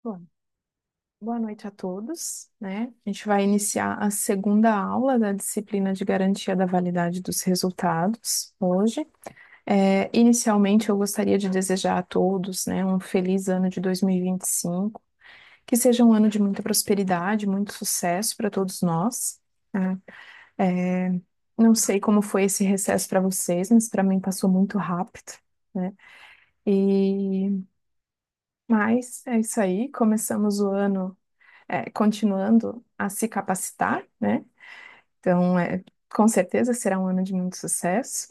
Bom, boa noite a todos, né? A gente vai iniciar a segunda aula da disciplina de garantia da validade dos resultados hoje. Inicialmente, eu gostaria de desejar a todos, né, um feliz ano de 2025, que seja um ano de muita prosperidade, muito sucesso para todos nós, né? É, não sei como foi esse recesso para vocês, mas para mim passou muito rápido, né? E mas é isso aí, começamos o ano continuando a se capacitar, né? Então, com certeza será um ano de muito sucesso.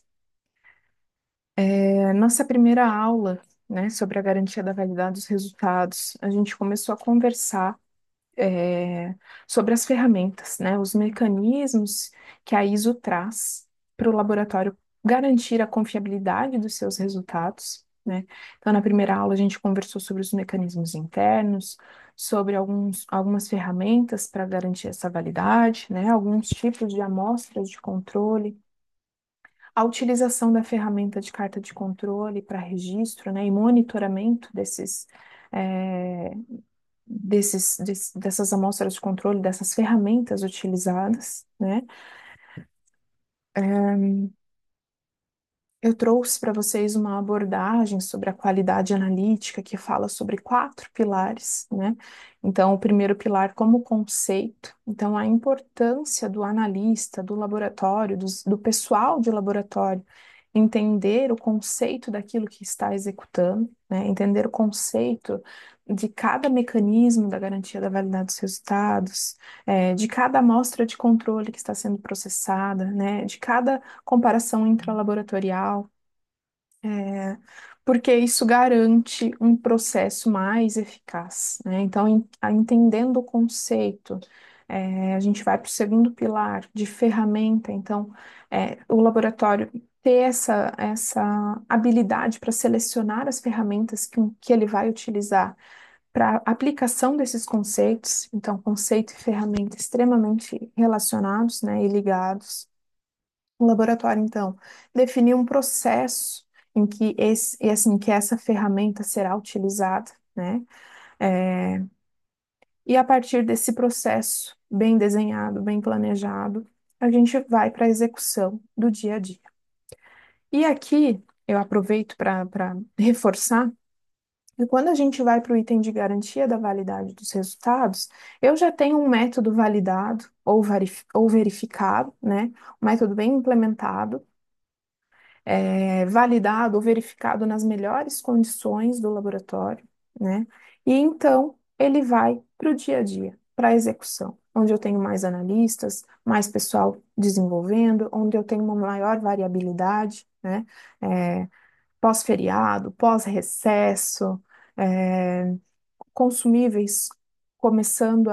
Nossa primeira aula, né, sobre a garantia da validade dos resultados, a gente começou a conversar sobre as ferramentas, né, os mecanismos que a ISO traz para o laboratório garantir a confiabilidade dos seus resultados, né? Então, na primeira aula, a gente conversou sobre os mecanismos internos, sobre algumas ferramentas para garantir essa validade, né? Alguns tipos de amostras de controle, a utilização da ferramenta de carta de controle para registro, né, e monitoramento eh, dessas amostras de controle, dessas ferramentas utilizadas, né? Eu trouxe para vocês uma abordagem sobre a qualidade analítica que fala sobre quatro pilares, né? Então, o primeiro pilar como conceito, então a importância do analista, do laboratório, do pessoal de laboratório, entender o conceito daquilo que está executando, né? Entender o conceito de cada mecanismo da garantia da validade dos resultados, de cada amostra de controle que está sendo processada, né? De cada comparação intralaboratorial, é, porque isso garante um processo mais eficaz, né? Então, entendendo o conceito, a gente vai para o segundo pilar de ferramenta. Então, o laboratório ter essa habilidade para selecionar as ferramentas que ele vai utilizar para aplicação desses conceitos. Então, conceito e ferramenta extremamente relacionados, né, e ligados. O laboratório, então, definir um processo em que que essa ferramenta será utilizada, né? É, e a partir desse processo bem desenhado, bem planejado, a gente vai para a execução do dia a dia. E aqui eu aproveito para reforçar que quando a gente vai para o item de garantia da validade dos resultados, eu já tenho um método validado ou verificado, né? Um método bem implementado, validado ou verificado nas melhores condições do laboratório, né? E então ele vai para o dia a dia, para a execução, onde eu tenho mais analistas, mais pessoal desenvolvendo, onde eu tenho uma maior variabilidade, né? É, pós-feriado, pós-recesso, é, consumíveis começando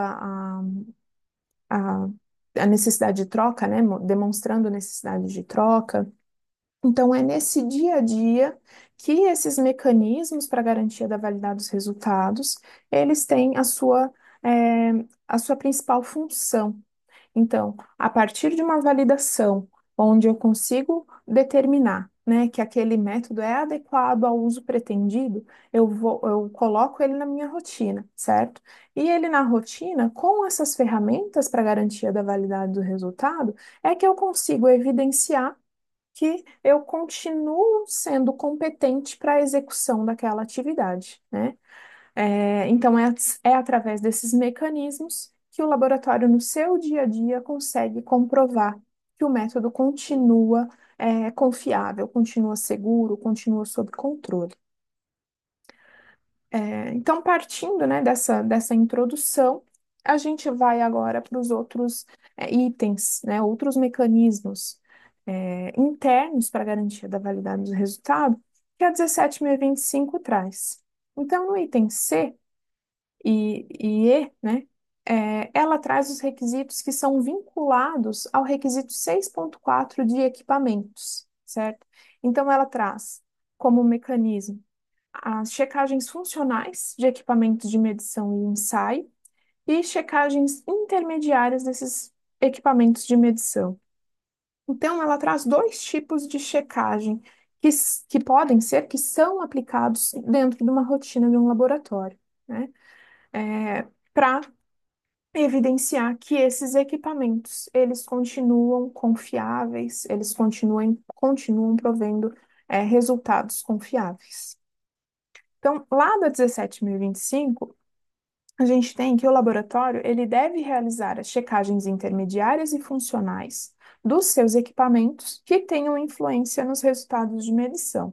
a, a necessidade de troca, né? Demonstrando necessidade de troca. Então, é nesse dia a dia que esses mecanismos para garantia da validade dos resultados, eles têm é, a sua principal função. Então, a partir de uma validação, onde eu consigo determinar, né, que aquele método é adequado ao uso pretendido, eu coloco ele na minha rotina, certo? E ele na rotina, com essas ferramentas para garantia da validade do resultado, é que eu consigo evidenciar que eu continuo sendo competente para a execução daquela atividade, né? Então, é através desses mecanismos que o laboratório, no seu dia a dia, consegue comprovar que o método continua, confiável, continua seguro, continua sob controle. Então, partindo, né, dessa introdução, a gente vai agora para os outros, itens, né, outros mecanismos, internos para a garantia da validade do resultado, que a 17.025 traz. Então, no item C e E, né, ela traz os requisitos que são vinculados ao requisito 6.4 de equipamentos, certo? Então, ela traz como mecanismo as checagens funcionais de equipamentos de medição e ensaio e checagens intermediárias desses equipamentos de medição. Então, ela traz dois tipos de checagem que podem ser, que são aplicados dentro de uma rotina de um laboratório, né? para evidenciar que esses equipamentos, eles continuam confiáveis, eles continuam provendo, resultados confiáveis. Então, lá da 17.025, a gente tem que o laboratório ele deve realizar as checagens intermediárias e funcionais dos seus equipamentos que tenham influência nos resultados de medição.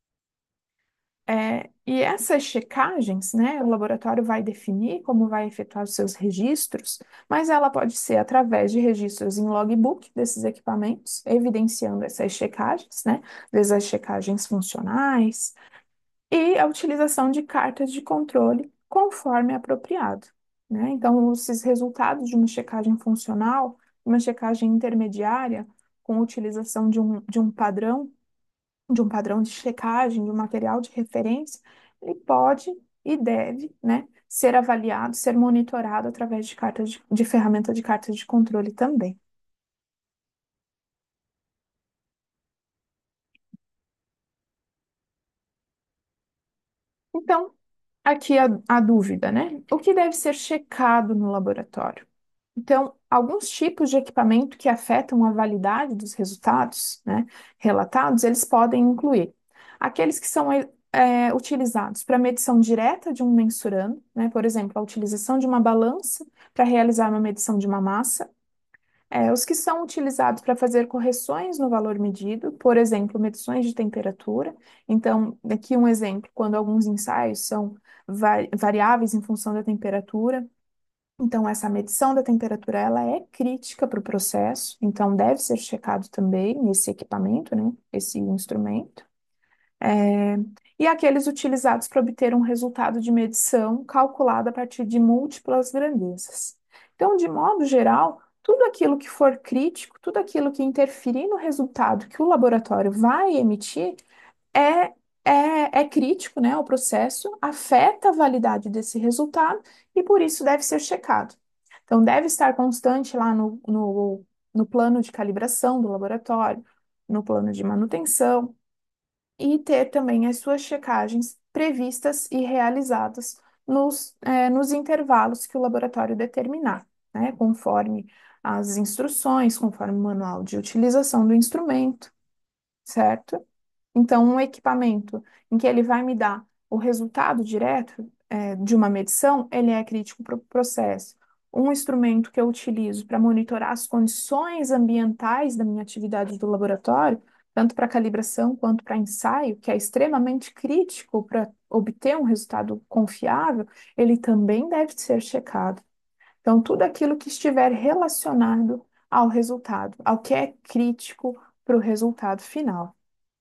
E essas checagens, né, o laboratório vai definir como vai efetuar os seus registros, mas ela pode ser através de registros em logbook desses equipamentos, evidenciando essas checagens, né, desde as checagens funcionais, e a utilização de cartas de controle conforme apropriado, né? Então, esses resultados de uma checagem funcional, uma checagem intermediária, com utilização de um padrão de checagem, de um material de referência, ele pode e deve, né, ser avaliado, ser monitorado através de de ferramenta de cartas de controle também. Então, aqui a dúvida, né? O que deve ser checado no laboratório? Então, alguns tipos de equipamento que afetam a validade dos resultados, né, relatados, eles podem incluir aqueles que são utilizados para medição direta de um mensurando, né, por exemplo, a utilização de uma balança para realizar uma medição de uma massa, os que são utilizados para fazer correções no valor medido, por exemplo, medições de temperatura. Então, aqui um exemplo, quando alguns ensaios são variáveis em função da temperatura. Então, essa medição da temperatura, ela é crítica para o processo, então deve ser checado também esse equipamento, né, esse instrumento. É, e aqueles utilizados para obter um resultado de medição calculado a partir de múltiplas grandezas. Então, de modo geral, tudo aquilo que for crítico, tudo aquilo que interferir no resultado que o laboratório vai emitir, é, é crítico, né, ao processo, afeta a validade desse resultado e por isso deve ser checado. Então, deve estar constante lá no plano de calibração do laboratório, no plano de manutenção e ter também as suas checagens previstas e realizadas nos intervalos que o laboratório determinar, né, conforme as instruções, conforme o manual de utilização do instrumento, certo? Então, um equipamento em que ele vai me dar o resultado direto, de uma medição, ele é crítico para o processo. Um instrumento que eu utilizo para monitorar as condições ambientais da minha atividade do laboratório, tanto para calibração quanto para ensaio, que é extremamente crítico para obter um resultado confiável, ele também deve ser checado. Então, tudo aquilo que estiver relacionado ao resultado, ao que é crítico para o resultado final.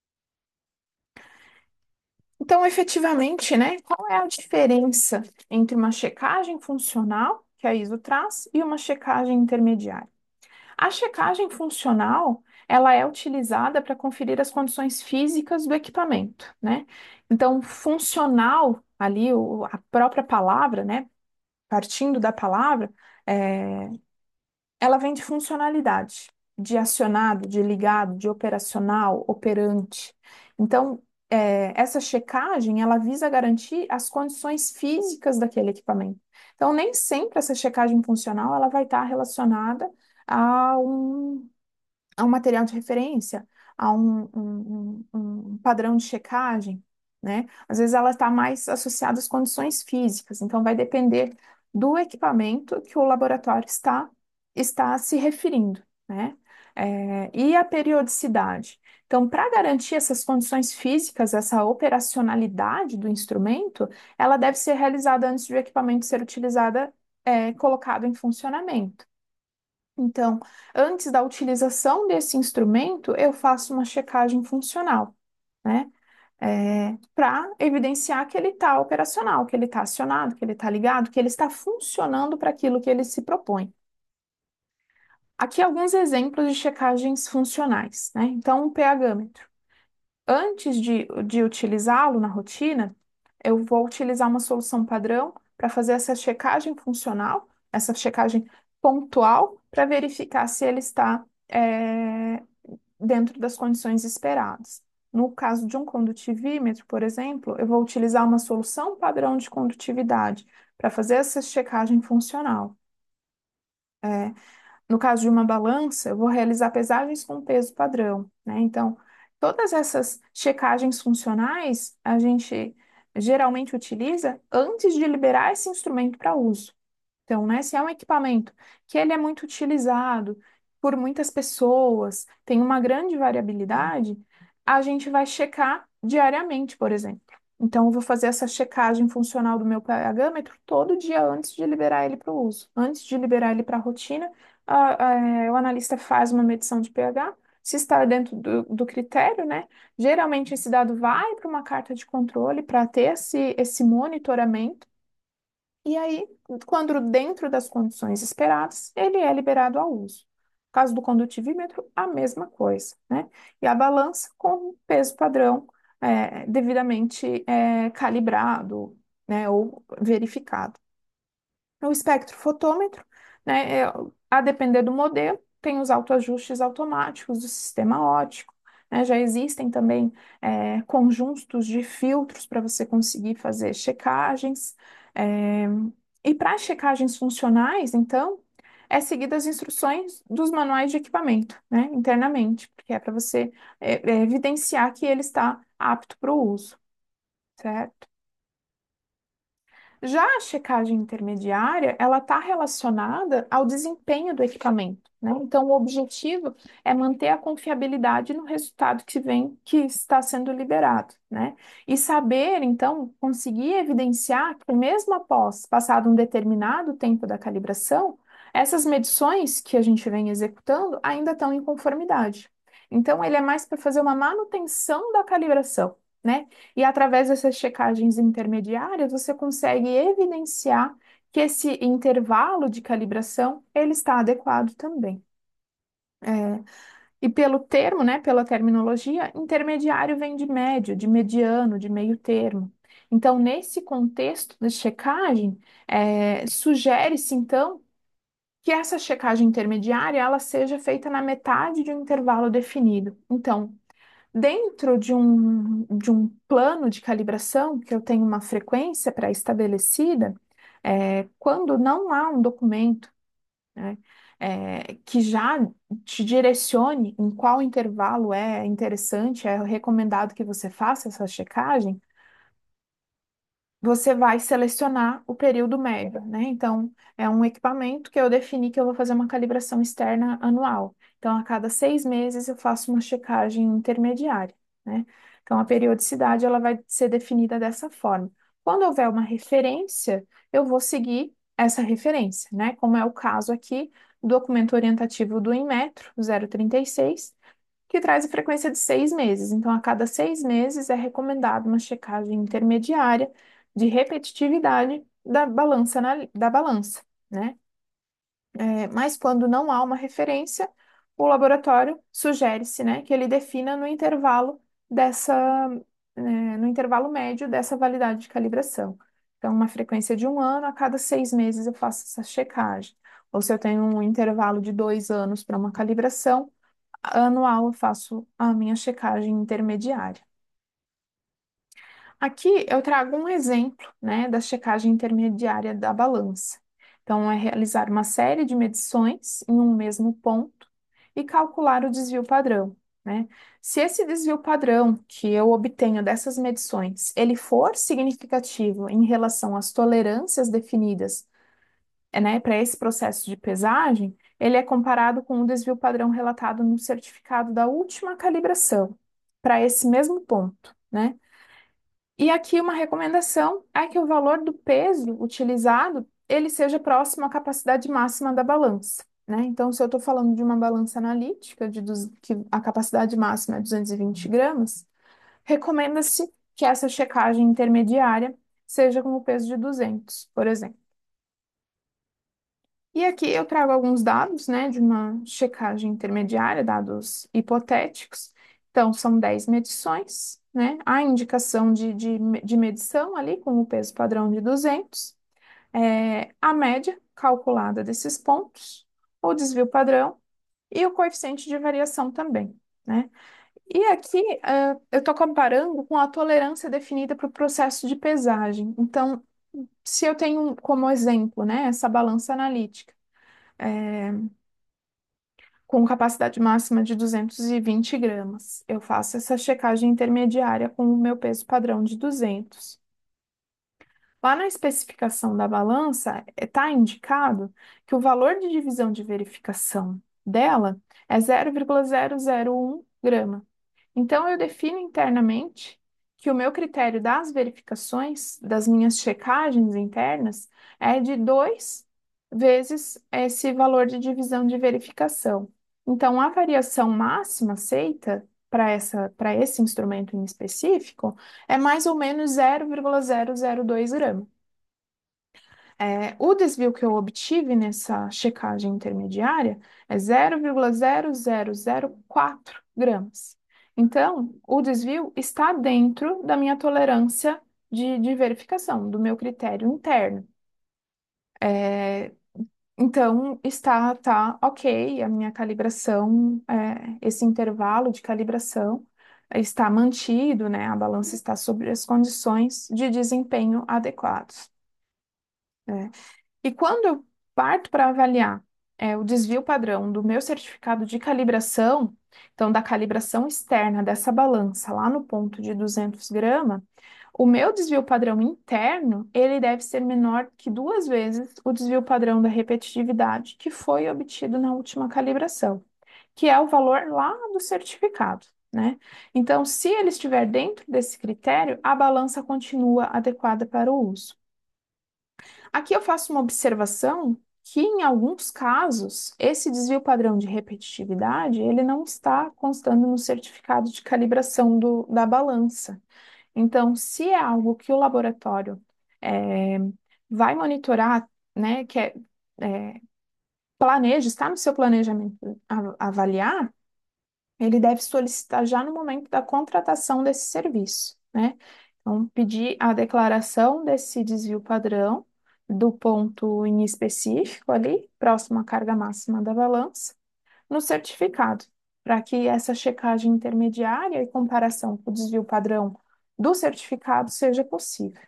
Então, efetivamente, né, qual é a diferença entre uma checagem funcional, que a ISO traz, e uma checagem intermediária? A checagem funcional, ela é utilizada para conferir as condições físicas do equipamento, né? Então, funcional, ali, a própria palavra, né, partindo da palavra, é, ela vem de funcionalidade, de acionado, de ligado, de operacional, operante. Então, essa checagem, ela visa garantir as condições físicas daquele equipamento. Então, nem sempre essa checagem funcional, ela vai estar relacionada a um material de referência, a um padrão de checagem, né? Às vezes ela está mais associada às condições físicas, então vai depender do equipamento que o laboratório está se referindo, né? E a periodicidade. Então, para garantir essas condições físicas, essa operacionalidade do instrumento, ela deve ser realizada antes de o equipamento ser utilizada, colocado em funcionamento. Então, antes da utilização desse instrumento, eu faço uma checagem funcional, né? Para evidenciar que ele está operacional, que ele está acionado, que ele está ligado, que ele está funcionando para aquilo que ele se propõe. Aqui alguns exemplos de checagens funcionais, né? Então, um pH-metro. Antes de utilizá-lo na rotina, eu vou utilizar uma solução padrão para fazer essa checagem funcional, essa checagem pontual, para verificar se ele está, dentro das condições esperadas. No caso de um condutivímetro, por exemplo, eu vou utilizar uma solução padrão de condutividade para fazer essa checagem funcional. É, no caso de uma balança, eu vou realizar pesagens com peso padrão, né? Então, todas essas checagens funcionais a gente geralmente utiliza antes de liberar esse instrumento para uso. Então, né, se é um equipamento que ele é muito utilizado por muitas pessoas, tem uma grande variabilidade, a gente vai checar diariamente, por exemplo. Então, eu vou fazer essa checagem funcional do meu pH-metro todo dia antes de liberar ele para o uso. Antes de liberar ele para a rotina, o analista faz uma medição de pH, se está dentro do critério, né? Geralmente esse dado vai para uma carta de controle para ter esse monitoramento. E aí, quando dentro das condições esperadas, ele é liberado ao uso. No caso do condutivímetro, a mesma coisa, né? E a balança com peso padrão devidamente calibrado, né, ou verificado. O espectrofotômetro, né, a depender do modelo, tem os autoajustes automáticos do sistema óptico, né, já existem também conjuntos de filtros para você conseguir fazer checagens. é, e para checagens funcionais, então, é seguir as instruções dos manuais de equipamento, né, internamente, porque é para você evidenciar que ele está apto para o uso, certo? Já a checagem intermediária, ela está relacionada ao desempenho do equipamento, né? Então, o objetivo é manter a confiabilidade no resultado que vem, que está sendo liberado, né? E saber, então, conseguir evidenciar que mesmo após passado um determinado tempo da calibração, essas medições que a gente vem executando ainda estão em conformidade. Então, ele é mais para fazer uma manutenção da calibração, né? E através dessas checagens intermediárias, você consegue evidenciar que esse intervalo de calibração ele está adequado também. É, e pelo termo, né, pela terminologia, intermediário vem de médio, de mediano, de meio termo. Então, nesse contexto de checagem, sugere-se, então, que essa checagem intermediária ela seja feita na metade de um intervalo definido. Então, dentro de um plano de calibração, que eu tenho uma frequência pré-estabelecida, quando não há um documento, né, que já te direcione em qual intervalo é interessante, é recomendado que você faça essa checagem, você vai selecionar o período médio, né? Então, é um equipamento que eu defini que eu vou fazer uma calibração externa anual. Então, a cada 6 meses eu faço uma checagem intermediária, né? Então, a periodicidade ela vai ser definida dessa forma. Quando houver uma referência, eu vou seguir essa referência, né? Como é o caso aqui do documento orientativo do Inmetro 036, que traz a frequência de 6 meses. Então, a cada 6 meses é recomendado uma checagem intermediária de repetitividade da balança, né? Mas quando não há uma referência, o laboratório sugere-se, né, que ele defina dessa, no intervalo médio dessa validade de calibração. Então, uma frequência de 1 ano, a cada 6 meses eu faço essa checagem. Ou se eu tenho um intervalo de 2 anos para uma calibração, anual eu faço a minha checagem intermediária. Aqui eu trago um exemplo, né, da checagem intermediária da balança. Então, é realizar uma série de medições em um mesmo ponto e calcular o desvio padrão, né? Se esse desvio padrão que eu obtenho dessas medições, ele for significativo em relação às tolerâncias definidas, né, para esse processo de pesagem, ele é comparado com o desvio padrão relatado no certificado da última calibração, para esse mesmo ponto, né? E aqui uma recomendação é que o valor do peso utilizado, ele seja próximo à capacidade máxima da balança, né? Então, se eu estou falando de uma balança analítica, que a capacidade máxima é 220 gramas, recomenda-se que essa checagem intermediária seja com o peso de 200, por exemplo. E aqui eu trago alguns dados, né, de uma checagem intermediária, dados hipotéticos. Então, são 10 medições, né? A indicação de medição ali com o peso padrão de 200, a média calculada desses pontos, o desvio padrão e o coeficiente de variação também, né? E aqui, eu estou comparando com a tolerância definida para o processo de pesagem. Então, se eu tenho como exemplo, né, essa balança analítica, é, com capacidade máxima de 220 gramas, eu faço essa checagem intermediária com o meu peso padrão de 200. Lá na especificação da balança, está indicado que o valor de divisão de verificação dela é 0,001 grama. Então, eu defino internamente que o meu critério das verificações, das minhas checagens internas, é de 2 vezes esse valor de divisão de verificação. Então, a variação máxima aceita para esse instrumento em específico é mais ou menos 0,002 grama. O desvio que eu obtive nessa checagem intermediária é 0,0004 gramas. Então, o desvio está dentro da minha tolerância de verificação, do meu critério interno. É, então, tá ok, a minha calibração, esse intervalo de calibração está mantido, né? A balança está sobre as condições de desempenho adequados. Né? E quando eu parto para avaliar o desvio padrão do meu certificado de calibração, então da calibração externa dessa balança lá no ponto de 200 gramas, o meu desvio padrão interno, ele deve ser menor que 2 vezes o desvio padrão da repetitividade que foi obtido na última calibração, que é o valor lá do certificado, né? Então, se ele estiver dentro desse critério, a balança continua adequada para o uso. Aqui eu faço uma observação que, em alguns casos, esse desvio padrão de repetitividade, ele não está constando no certificado de calibração da balança. Então, se é algo que o laboratório é, vai monitorar, né, é, planeja, está no seu planejamento avaliar, ele deve solicitar já no momento da contratação desse serviço, né? Então, pedir a declaração desse desvio padrão do ponto em específico ali, próximo à carga máxima da balança, no certificado, para que essa checagem intermediária e comparação com o desvio padrão do certificado seja possível.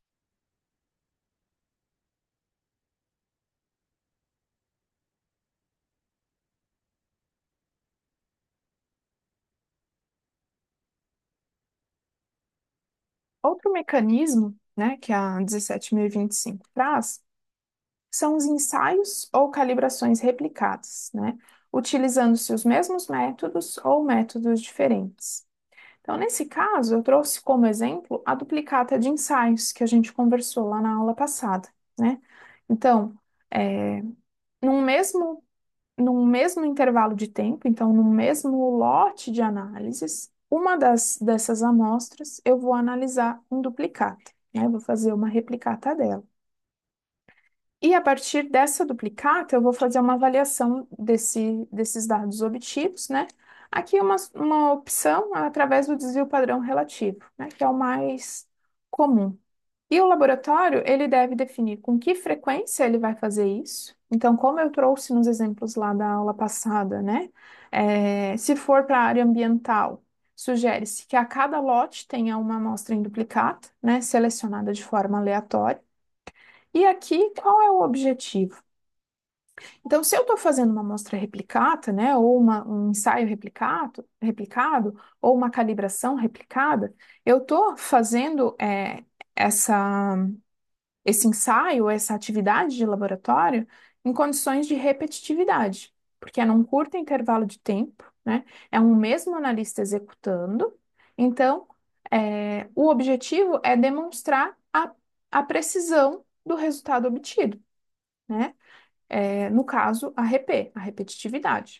Outro mecanismo, né, que a 17.025 traz, são os ensaios ou calibrações replicadas, né? Utilizando-se os mesmos métodos ou métodos diferentes. Então, nesse caso, eu trouxe como exemplo a duplicata de ensaios que a gente conversou lá na aula passada, né? Então, é, num mesmo, num mesmo intervalo de tempo, então, no mesmo lote de análises, dessas amostras eu vou analisar em duplicata, né? Vou fazer uma replicata dela. E a partir dessa duplicata, eu vou fazer uma avaliação desses dados obtidos, né? Aqui uma opção através do desvio padrão relativo, né? Que é o mais comum. E o laboratório, ele deve definir com que frequência ele vai fazer isso. Então, como eu trouxe nos exemplos lá da aula passada, né? Se for para a área ambiental, sugere-se que a cada lote tenha uma amostra em duplicata, né? Selecionada de forma aleatória. E aqui, qual é o objetivo? Então, se eu estou fazendo uma amostra replicata, né, ou um ensaio replicado, ou uma calibração replicada, eu estou fazendo essa, esse ensaio, essa atividade de laboratório em condições de repetitividade, porque é num curto intervalo de tempo, né, é um mesmo analista executando, então, o objetivo é demonstrar a precisão do resultado obtido, né? No caso, a repetitividade.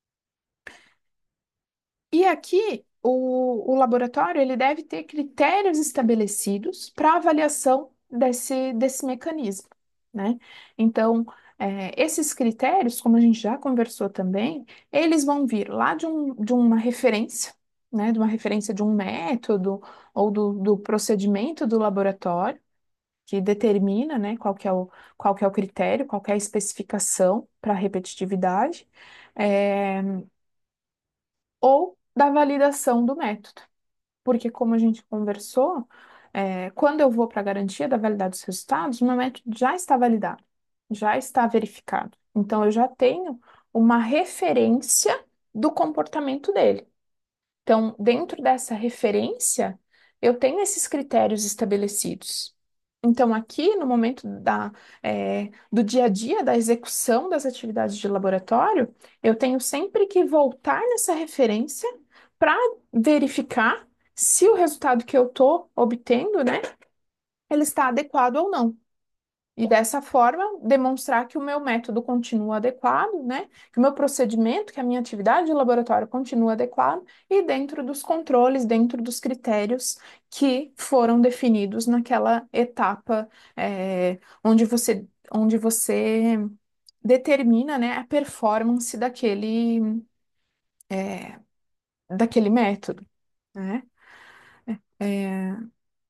E aqui, o laboratório ele deve ter critérios estabelecidos para avaliação desse mecanismo, né? Então, esses critérios, como a gente já conversou também, eles vão vir lá de uma referência, né? De uma referência de um método ou do procedimento do laboratório, que determina, né, qual que é o critério, qual que é a especificação para repetitividade, é, ou da validação do método. Porque, como a gente conversou, quando eu vou para a garantia da validade dos resultados, o meu método já está validado, já está verificado. Então, eu já tenho uma referência do comportamento dele. Então, dentro dessa referência, eu tenho esses critérios estabelecidos. Então, aqui no momento do dia a dia, da execução das atividades de laboratório, eu tenho sempre que voltar nessa referência para verificar se o resultado que eu estou obtendo, né, ele está adequado ou não. E dessa forma, demonstrar que o meu método continua adequado, né? Que o meu procedimento, que a minha atividade de laboratório continua adequado e dentro dos controles, dentro dos critérios que foram definidos naquela etapa, onde você determina, né, a performance daquele método, né? É,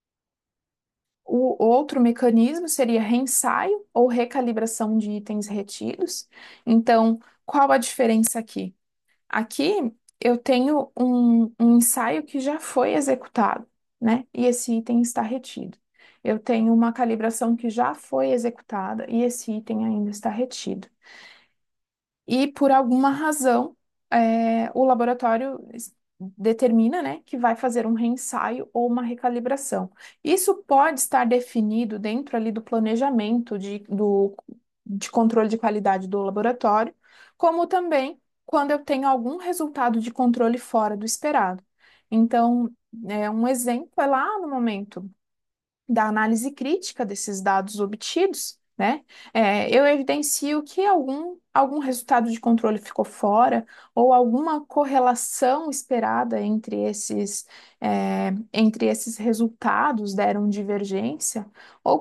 O outro mecanismo seria reensaio ou recalibração de itens retidos. Então, qual a diferença aqui? Aqui eu tenho um ensaio que já foi executado, né? E esse item está retido. Eu tenho uma calibração que já foi executada e esse item ainda está retido. E por alguma razão, o laboratório determina, né, que vai fazer um reensaio ou uma recalibração. Isso pode estar definido dentro ali do planejamento de controle de qualidade do laboratório, como também quando eu tenho algum resultado de controle fora do esperado. Então, um exemplo é lá no momento da análise crítica desses dados obtidos, né? Eu evidencio que algum resultado de controle ficou fora ou alguma correlação esperada entre esses resultados deram divergência ou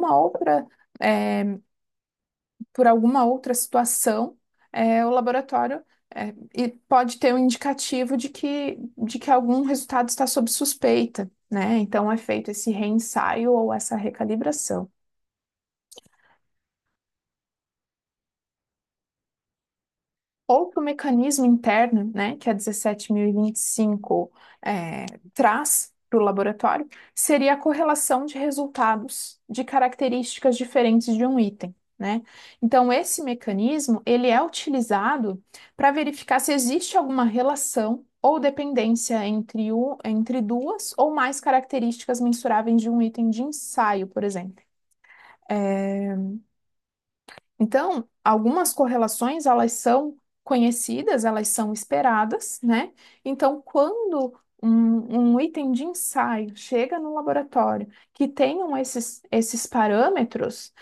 por alguma outra situação, o laboratório e pode ter um indicativo de que algum resultado está sob suspeita, né? Então é feito esse reensaio ou essa recalibração. Outro mecanismo interno, né, que a 17.025 traz para o laboratório, seria a correlação de resultados de características diferentes de um item, né? Então, esse mecanismo, ele é utilizado para verificar se existe alguma relação ou dependência entre duas ou mais características mensuráveis de um item de ensaio, por exemplo. É, então, algumas correlações, elas são conhecidas, elas são esperadas, né? Então, quando um item de ensaio chega no laboratório que tenham esses parâmetros,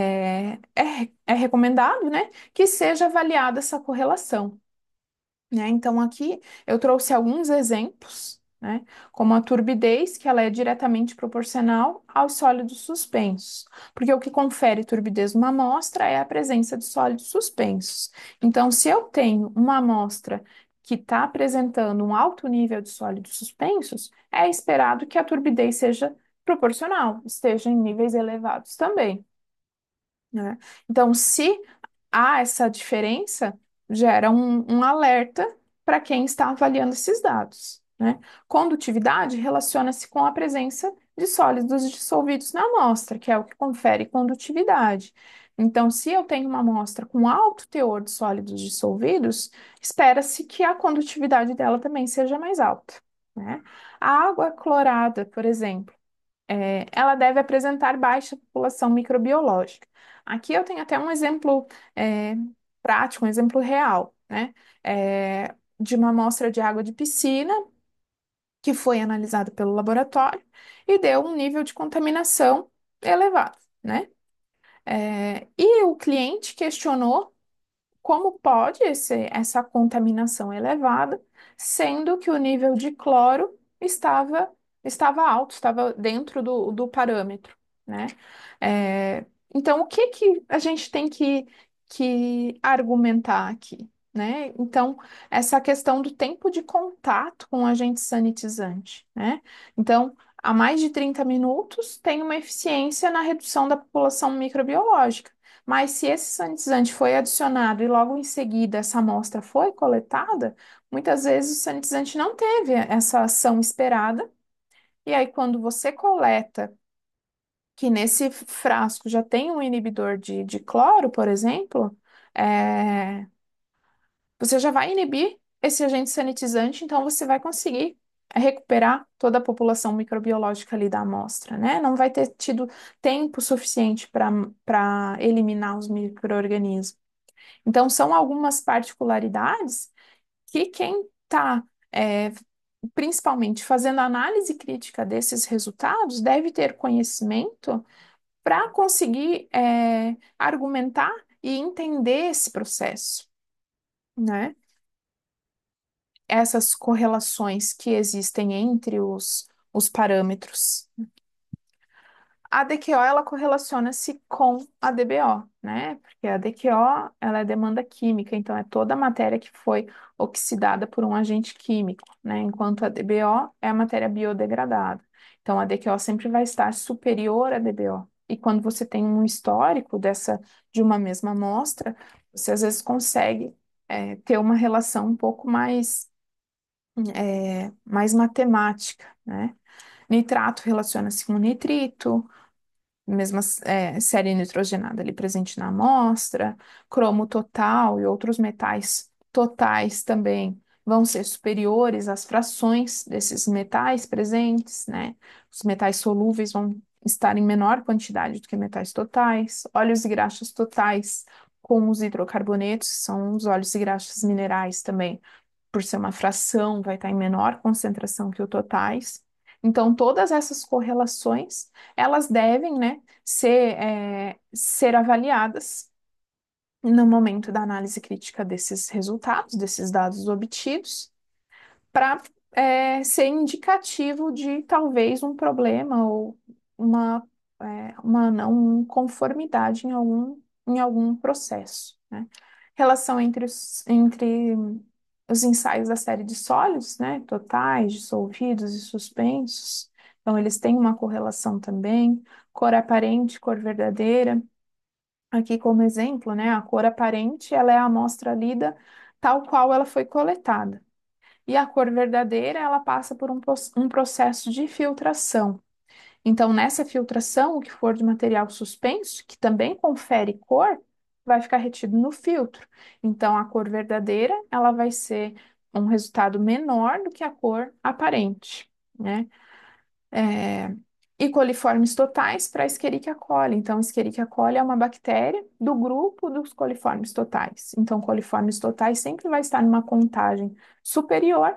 é recomendado, né, que seja avaliada essa correlação, né? Então, aqui eu trouxe alguns exemplos, né? Como a turbidez, que ela é diretamente proporcional aos sólidos suspensos, porque o que confere turbidez numa amostra é a presença de sólidos suspensos. Então, se eu tenho uma amostra que está apresentando um alto nível de sólidos suspensos, é esperado que a turbidez seja proporcional, esteja em níveis elevados também, né? Então, se há essa diferença, gera um alerta para quem está avaliando esses dados, né? Condutividade relaciona-se com a presença de sólidos dissolvidos na amostra, que é o que confere condutividade. Então, se eu tenho uma amostra com alto teor de sólidos dissolvidos, espera-se que a condutividade dela também seja mais alta, né? A água clorada, por exemplo, ela deve apresentar baixa população microbiológica. Aqui eu tenho até um exemplo é, prático, um exemplo real, né? De uma amostra de água de piscina que foi analisada pelo laboratório e deu um nível de contaminação elevado, né? E o cliente questionou como pode essa contaminação elevada, sendo que o nível de cloro estava alto, estava dentro do parâmetro, né? Então, o que que a gente tem que argumentar aqui, né? Então, essa questão do tempo de contato com o agente sanitizante, né? Então, a mais de 30 minutos tem uma eficiência na redução da população microbiológica. Mas se esse sanitizante foi adicionado e logo em seguida essa amostra foi coletada, muitas vezes o sanitizante não teve essa ação esperada E aí, quando você coleta que nesse frasco já tem um inibidor de cloro, por exemplo, é, você já vai inibir esse agente sanitizante, então você vai conseguir recuperar toda a população microbiológica ali da amostra, né? Não vai ter tido tempo suficiente para eliminar os micro-organismos. Então, são algumas particularidades que quem está, principalmente, fazendo análise crítica desses resultados deve ter conhecimento para conseguir, argumentar e entender esse processo, né? Essas correlações que existem entre os parâmetros. A DQO, ela correlaciona-se com a DBO, né? Porque a DQO, ela é demanda química, então é toda a matéria que foi oxidada por um agente químico, né? Enquanto a DBO é a matéria biodegradada. Então a DQO sempre vai estar superior à DBO. E quando você tem um histórico de uma mesma amostra, você às vezes consegue, ter uma relação um pouco mais matemática, né? Nitrato relaciona-se com nitrito, mesma série nitrogenada ali presente na amostra, cromo total e outros metais totais também vão ser superiores às frações desses metais presentes, né? Os metais solúveis vão estar em menor quantidade do que metais totais, óleos e graxas totais com os hidrocarbonetos, que são os óleos e graxas minerais também por ser uma fração, vai estar em menor concentração que o totais. Então, todas essas correlações, elas devem, né, ser avaliadas no momento da análise crítica desses resultados, desses dados obtidos, para ser indicativo de talvez um problema ou uma, uma não conformidade em algum processo, né? Relação entre os ensaios da série de sólidos, né? Totais, dissolvidos e suspensos. Então, eles têm uma correlação também. Cor aparente, cor verdadeira. Aqui, como exemplo, né? A cor aparente, ela é a amostra lida tal qual ela foi coletada. E a cor verdadeira, ela passa por um processo de filtração. Então, nessa filtração, o que for de material suspenso, que também confere cor, vai ficar retido no filtro. Então, a cor verdadeira, ela vai ser um resultado menor do que a cor aparente, né? É, E coliformes totais para Escherichia coli. Então, Escherichia coli é uma bactéria do grupo dos coliformes totais. Então, coliformes totais sempre vai estar numa contagem superior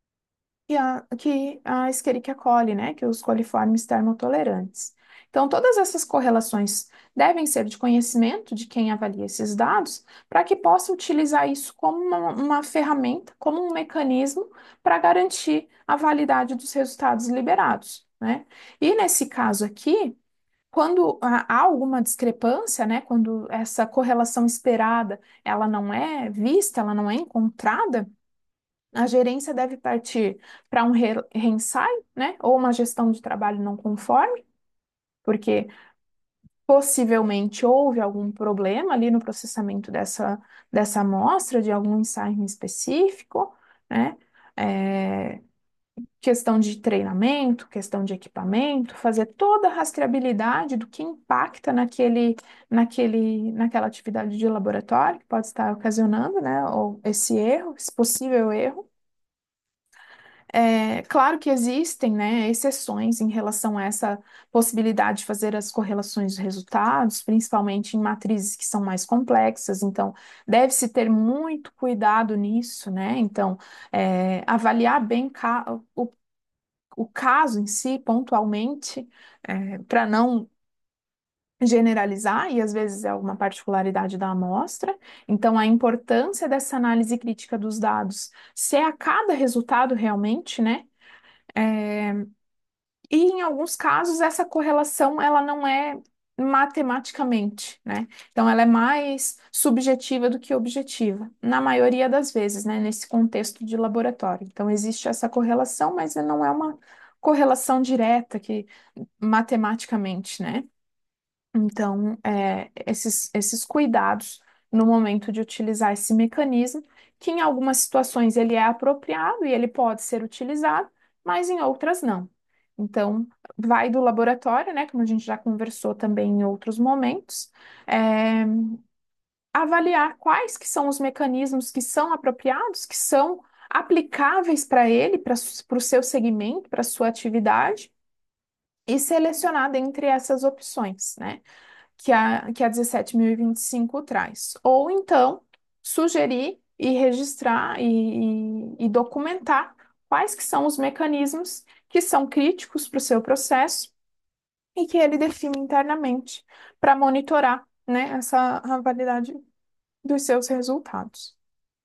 que a Escherichia coli, né? Que os coliformes termotolerantes. Então, todas essas correlações devem ser de conhecimento de quem avalia esses dados, para que possa utilizar isso como uma ferramenta, como um mecanismo para garantir a validade dos resultados liberados, né? E nesse caso aqui, quando há alguma discrepância, né? Quando essa correlação esperada ela não é vista, ela não é encontrada, a gerência deve partir para um reensaio, né, ou uma gestão de trabalho não conforme, porque possivelmente houve algum problema ali no processamento dessa amostra, de algum ensaio em específico, né? É, questão de treinamento, questão de equipamento, fazer toda a rastreabilidade do que impacta naquela atividade de laboratório que pode estar ocasionando, né, ou esse erro, esse possível erro. Claro que existem, né, exceções em relação a essa possibilidade de fazer as correlações de resultados, principalmente em matrizes que são mais complexas, então deve-se ter muito cuidado nisso, né? Então, avaliar bem o caso em si, pontualmente, para não generalizar, e às vezes é alguma particularidade da amostra. Então, a importância dessa análise crítica dos dados, se é a cada resultado realmente, né? E em alguns casos essa correlação ela não é matematicamente, né? Então ela é mais subjetiva do que objetiva, na maioria das vezes, né? Nesse contexto de laboratório. Então existe essa correlação, mas não é uma correlação direta que matematicamente, né? Então esses cuidados no momento de utilizar esse mecanismo, que em algumas situações ele é apropriado e ele pode ser utilizado, mas em outras não. Então, vai do laboratório, né, como a gente já conversou também em outros momentos, é, avaliar quais que são os mecanismos que são apropriados, que são aplicáveis para ele, para o seu segmento, para a sua atividade, e selecionar dentre essas opções, né? Que a 17.025 traz. Ou então, sugerir e registrar e documentar quais que são os mecanismos que são críticos para o seu processo e que ele define internamente para monitorar, né, essa a validade dos seus resultados.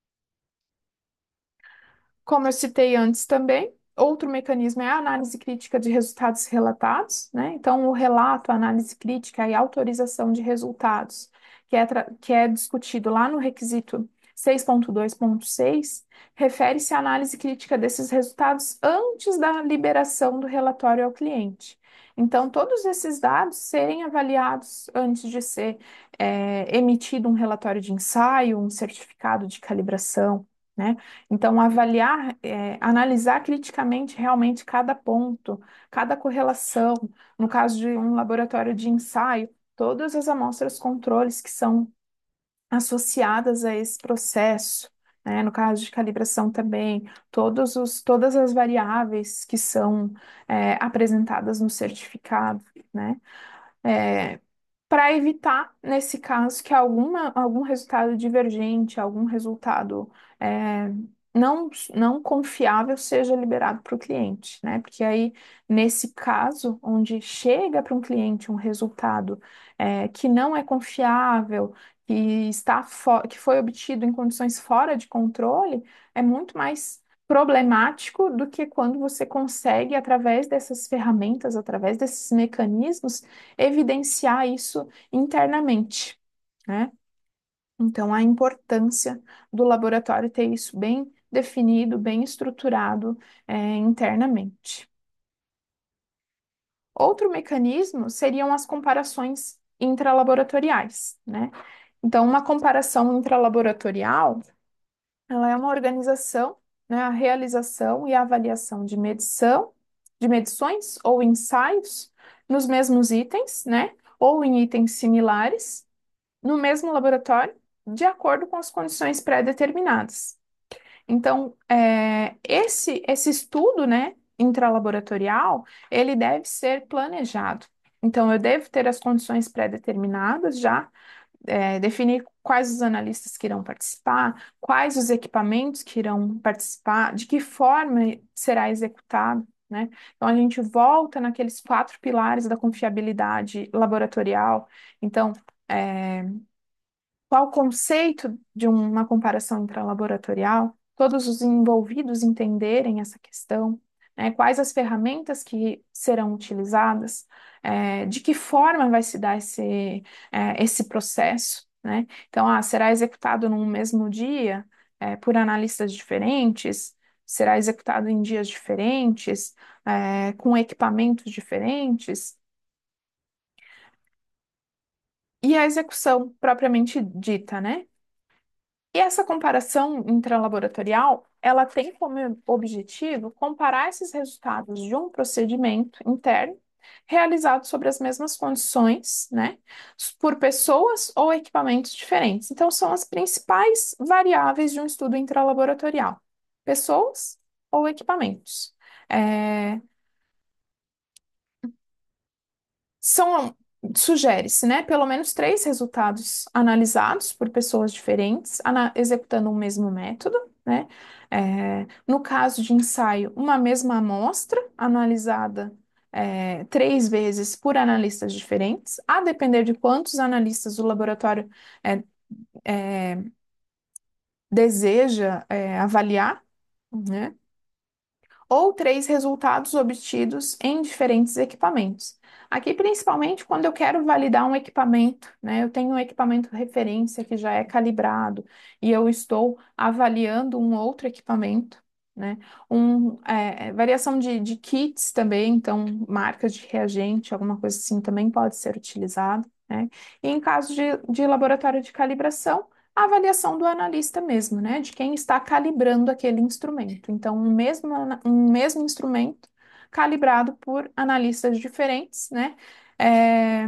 Como eu citei antes também, outro mecanismo é a análise crítica de resultados relatados, né? Então, o relato, a análise crítica e autorização de resultados, que é discutido lá no requisito 6.2.6, refere-se à análise crítica desses resultados antes da liberação do relatório ao cliente. Então, todos esses dados serem avaliados antes de ser emitido um relatório de ensaio, um certificado de calibração, né? Então, avaliar, analisar criticamente realmente cada ponto, cada correlação, no caso de um laboratório de ensaio, todas as amostras controles que são associadas a esse processo, né? No caso de calibração também, todas as variáveis que são, apresentadas no certificado, né? Para evitar, nesse caso, que algum resultado divergente, algum resultado é, não confiável seja liberado para o cliente, né? Porque aí, nesse caso, onde chega para um cliente um resultado que não é confiável, que foi obtido em condições fora de controle, é muito mais problemático do que quando você consegue, através dessas ferramentas, através desses mecanismos, evidenciar isso internamente, né? Então, a importância do laboratório ter isso bem definido, bem estruturado, internamente. Outro mecanismo seriam as comparações intralaboratoriais, né? Então, uma comparação intralaboratorial, ela é uma organização, né, a realização e a avaliação de medições ou ensaios nos mesmos itens, né, ou em itens similares, no mesmo laboratório, de acordo com as condições pré-determinadas. Então, esse estudo, né, intralaboratorial, ele deve ser planejado. Então, eu devo ter as condições pré-determinadas já, definir quais os analistas que irão participar, quais os equipamentos que irão participar, de que forma será executado, né? Então, a gente volta naqueles quatro pilares da confiabilidade laboratorial. Então, é, qual o conceito de uma comparação intralaboratorial? Todos os envolvidos entenderem essa questão, né? Quais as ferramentas que serão utilizadas, de que forma vai se dar esse processo, né? Então, será executado num mesmo dia, por analistas diferentes, será executado em dias diferentes, com equipamentos diferentes. E a execução propriamente dita, né? E essa comparação intralaboratorial, ela tem como objetivo comparar esses resultados de um procedimento interno realizado sobre as mesmas condições, né, por pessoas ou equipamentos diferentes. Então, são as principais variáveis de um estudo intralaboratorial: pessoas ou equipamentos. É, são, sugere-se, né, pelo menos três resultados analisados por pessoas diferentes, executando o mesmo método, né? No caso de ensaio, uma mesma amostra analisada três vezes por analistas diferentes, a depender de quantos analistas o laboratório é, é, deseja avaliar, né? Ou três resultados obtidos em diferentes equipamentos. Aqui, principalmente, quando eu quero validar um equipamento, né? Eu tenho um equipamento referência que já é calibrado e eu estou avaliando um outro equipamento, né? Variação de kits também, então, marcas de reagente, alguma coisa assim também pode ser utilizado, né? E em caso de laboratório de calibração, a avaliação do analista mesmo, né? De quem está calibrando aquele instrumento. Então, um mesmo instrumento calibrado por analistas diferentes, né? É,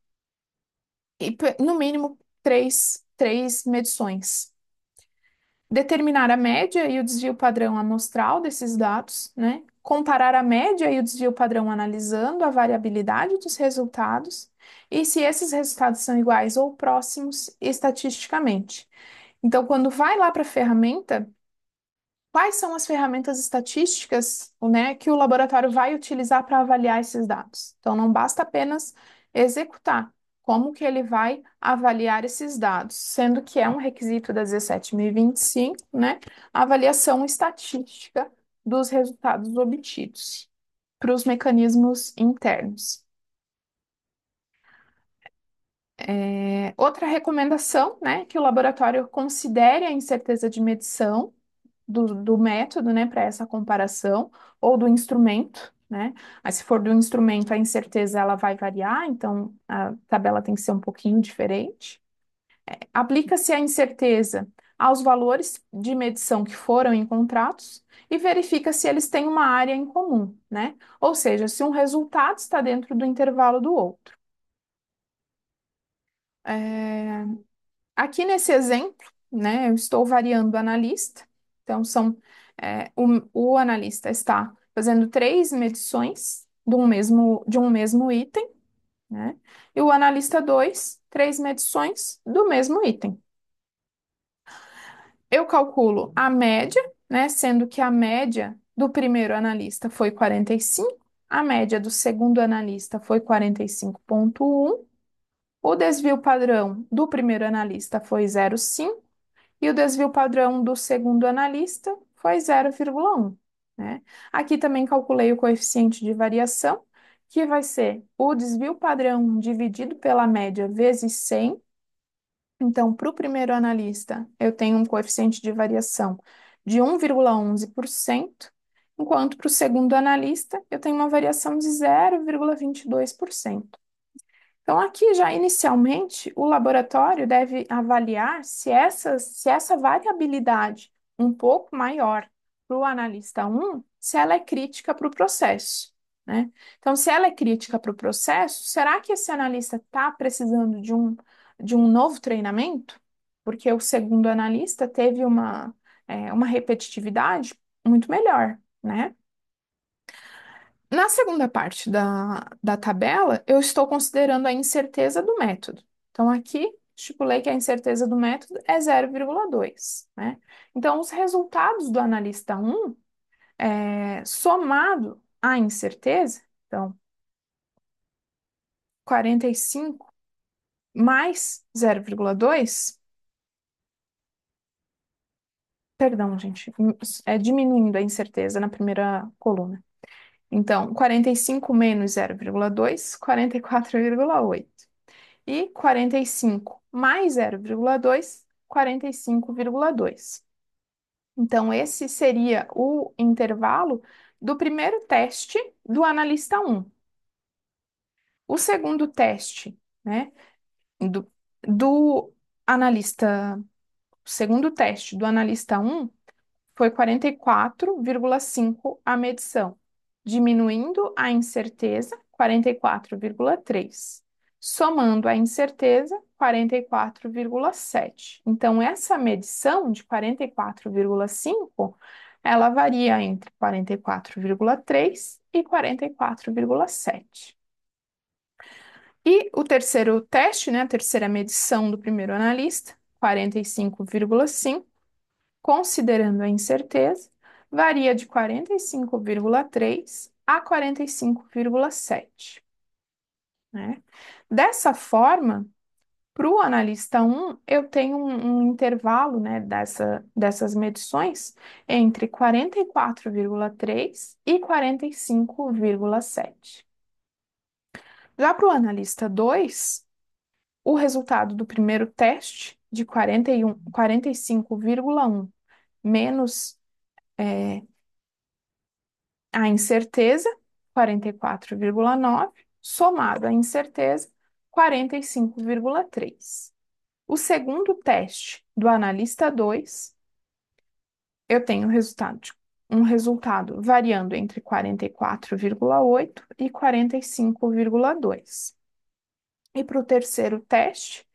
no mínimo três medições. Determinar a média e o desvio padrão amostral desses dados, né? Comparar a média e o desvio padrão analisando a variabilidade dos resultados e se esses resultados são iguais ou próximos estatisticamente. Então, quando vai lá para a ferramenta, quais são as ferramentas estatísticas, né, que o laboratório vai utilizar para avaliar esses dados? Então, não basta apenas executar. Como que ele vai avaliar esses dados? Sendo que é um requisito da 17.025, né, a avaliação estatística dos resultados obtidos para os mecanismos internos. Outra recomendação, né, que o laboratório considere a incerteza de medição do método, né, para essa comparação, ou do instrumento, né? Mas se for do instrumento, a incerteza ela vai variar, então a tabela tem que ser um pouquinho diferente. Aplica-se a incerteza aos valores de medição que foram encontrados e verifica se eles têm uma área em comum, né? Ou seja, se um resultado está dentro do intervalo do outro. É, Aqui nesse exemplo, né, eu estou variando o analista. Então, o analista está fazendo três medições de um mesmo item, né? E o analista 2, três medições do mesmo item. Eu calculo a média, né, sendo que a média do primeiro analista foi 45, a média do segundo analista foi 45,1, o desvio padrão do primeiro analista foi 0,5 e o desvio padrão do segundo analista foi 0,1, né? Aqui também calculei o coeficiente de variação, que vai ser o desvio padrão dividido pela média vezes 100. Então, para o primeiro analista, eu tenho um coeficiente de variação de 1,11%, enquanto para o segundo analista, eu tenho uma variação de 0,22%. Então, aqui já inicialmente, o laboratório deve avaliar se essa variabilidade um pouco maior para o analista 1, se ela é crítica para o processo, né? Então, se ela é crítica para o processo, será que esse analista está precisando de um novo treinamento? Porque o segundo analista teve uma repetitividade muito melhor, né? Na segunda parte da tabela, eu estou considerando a incerteza do método. Então, aqui, estipulei que a incerteza do método é 0,2, né? Então, os resultados do analista 1, somado à incerteza, então, 45 mais 0,2, perdão, gente, diminuindo a incerteza na primeira coluna. Então, 45 menos 0,2, 44,8. E 45 mais 0,2, 45,2. Então, esse seria o intervalo do primeiro teste do analista 1. O segundo teste, né, do, do analista, o segundo teste do analista 1 foi 44,5 a medição, diminuindo a incerteza 44,3, somando a incerteza 44,7. Então, essa medição de 44,5, ela varia entre 44,3 e 44,7. E o terceiro teste, né, a terceira medição do primeiro analista, 45,5, considerando a incerteza, varia de 45,3 a 45,7, né? Dessa forma, para o analista 1, eu tenho um intervalo, né, dessas medições entre 44,3 e 45,7. Já para o analista 2, o resultado do primeiro teste, de 45,1 menos a incerteza, 44,9, somado à incerteza, 45,3. O segundo teste do analista 2, eu tenho o resultado de um resultado variando entre 44,8 e 45,2. E para o terceiro teste,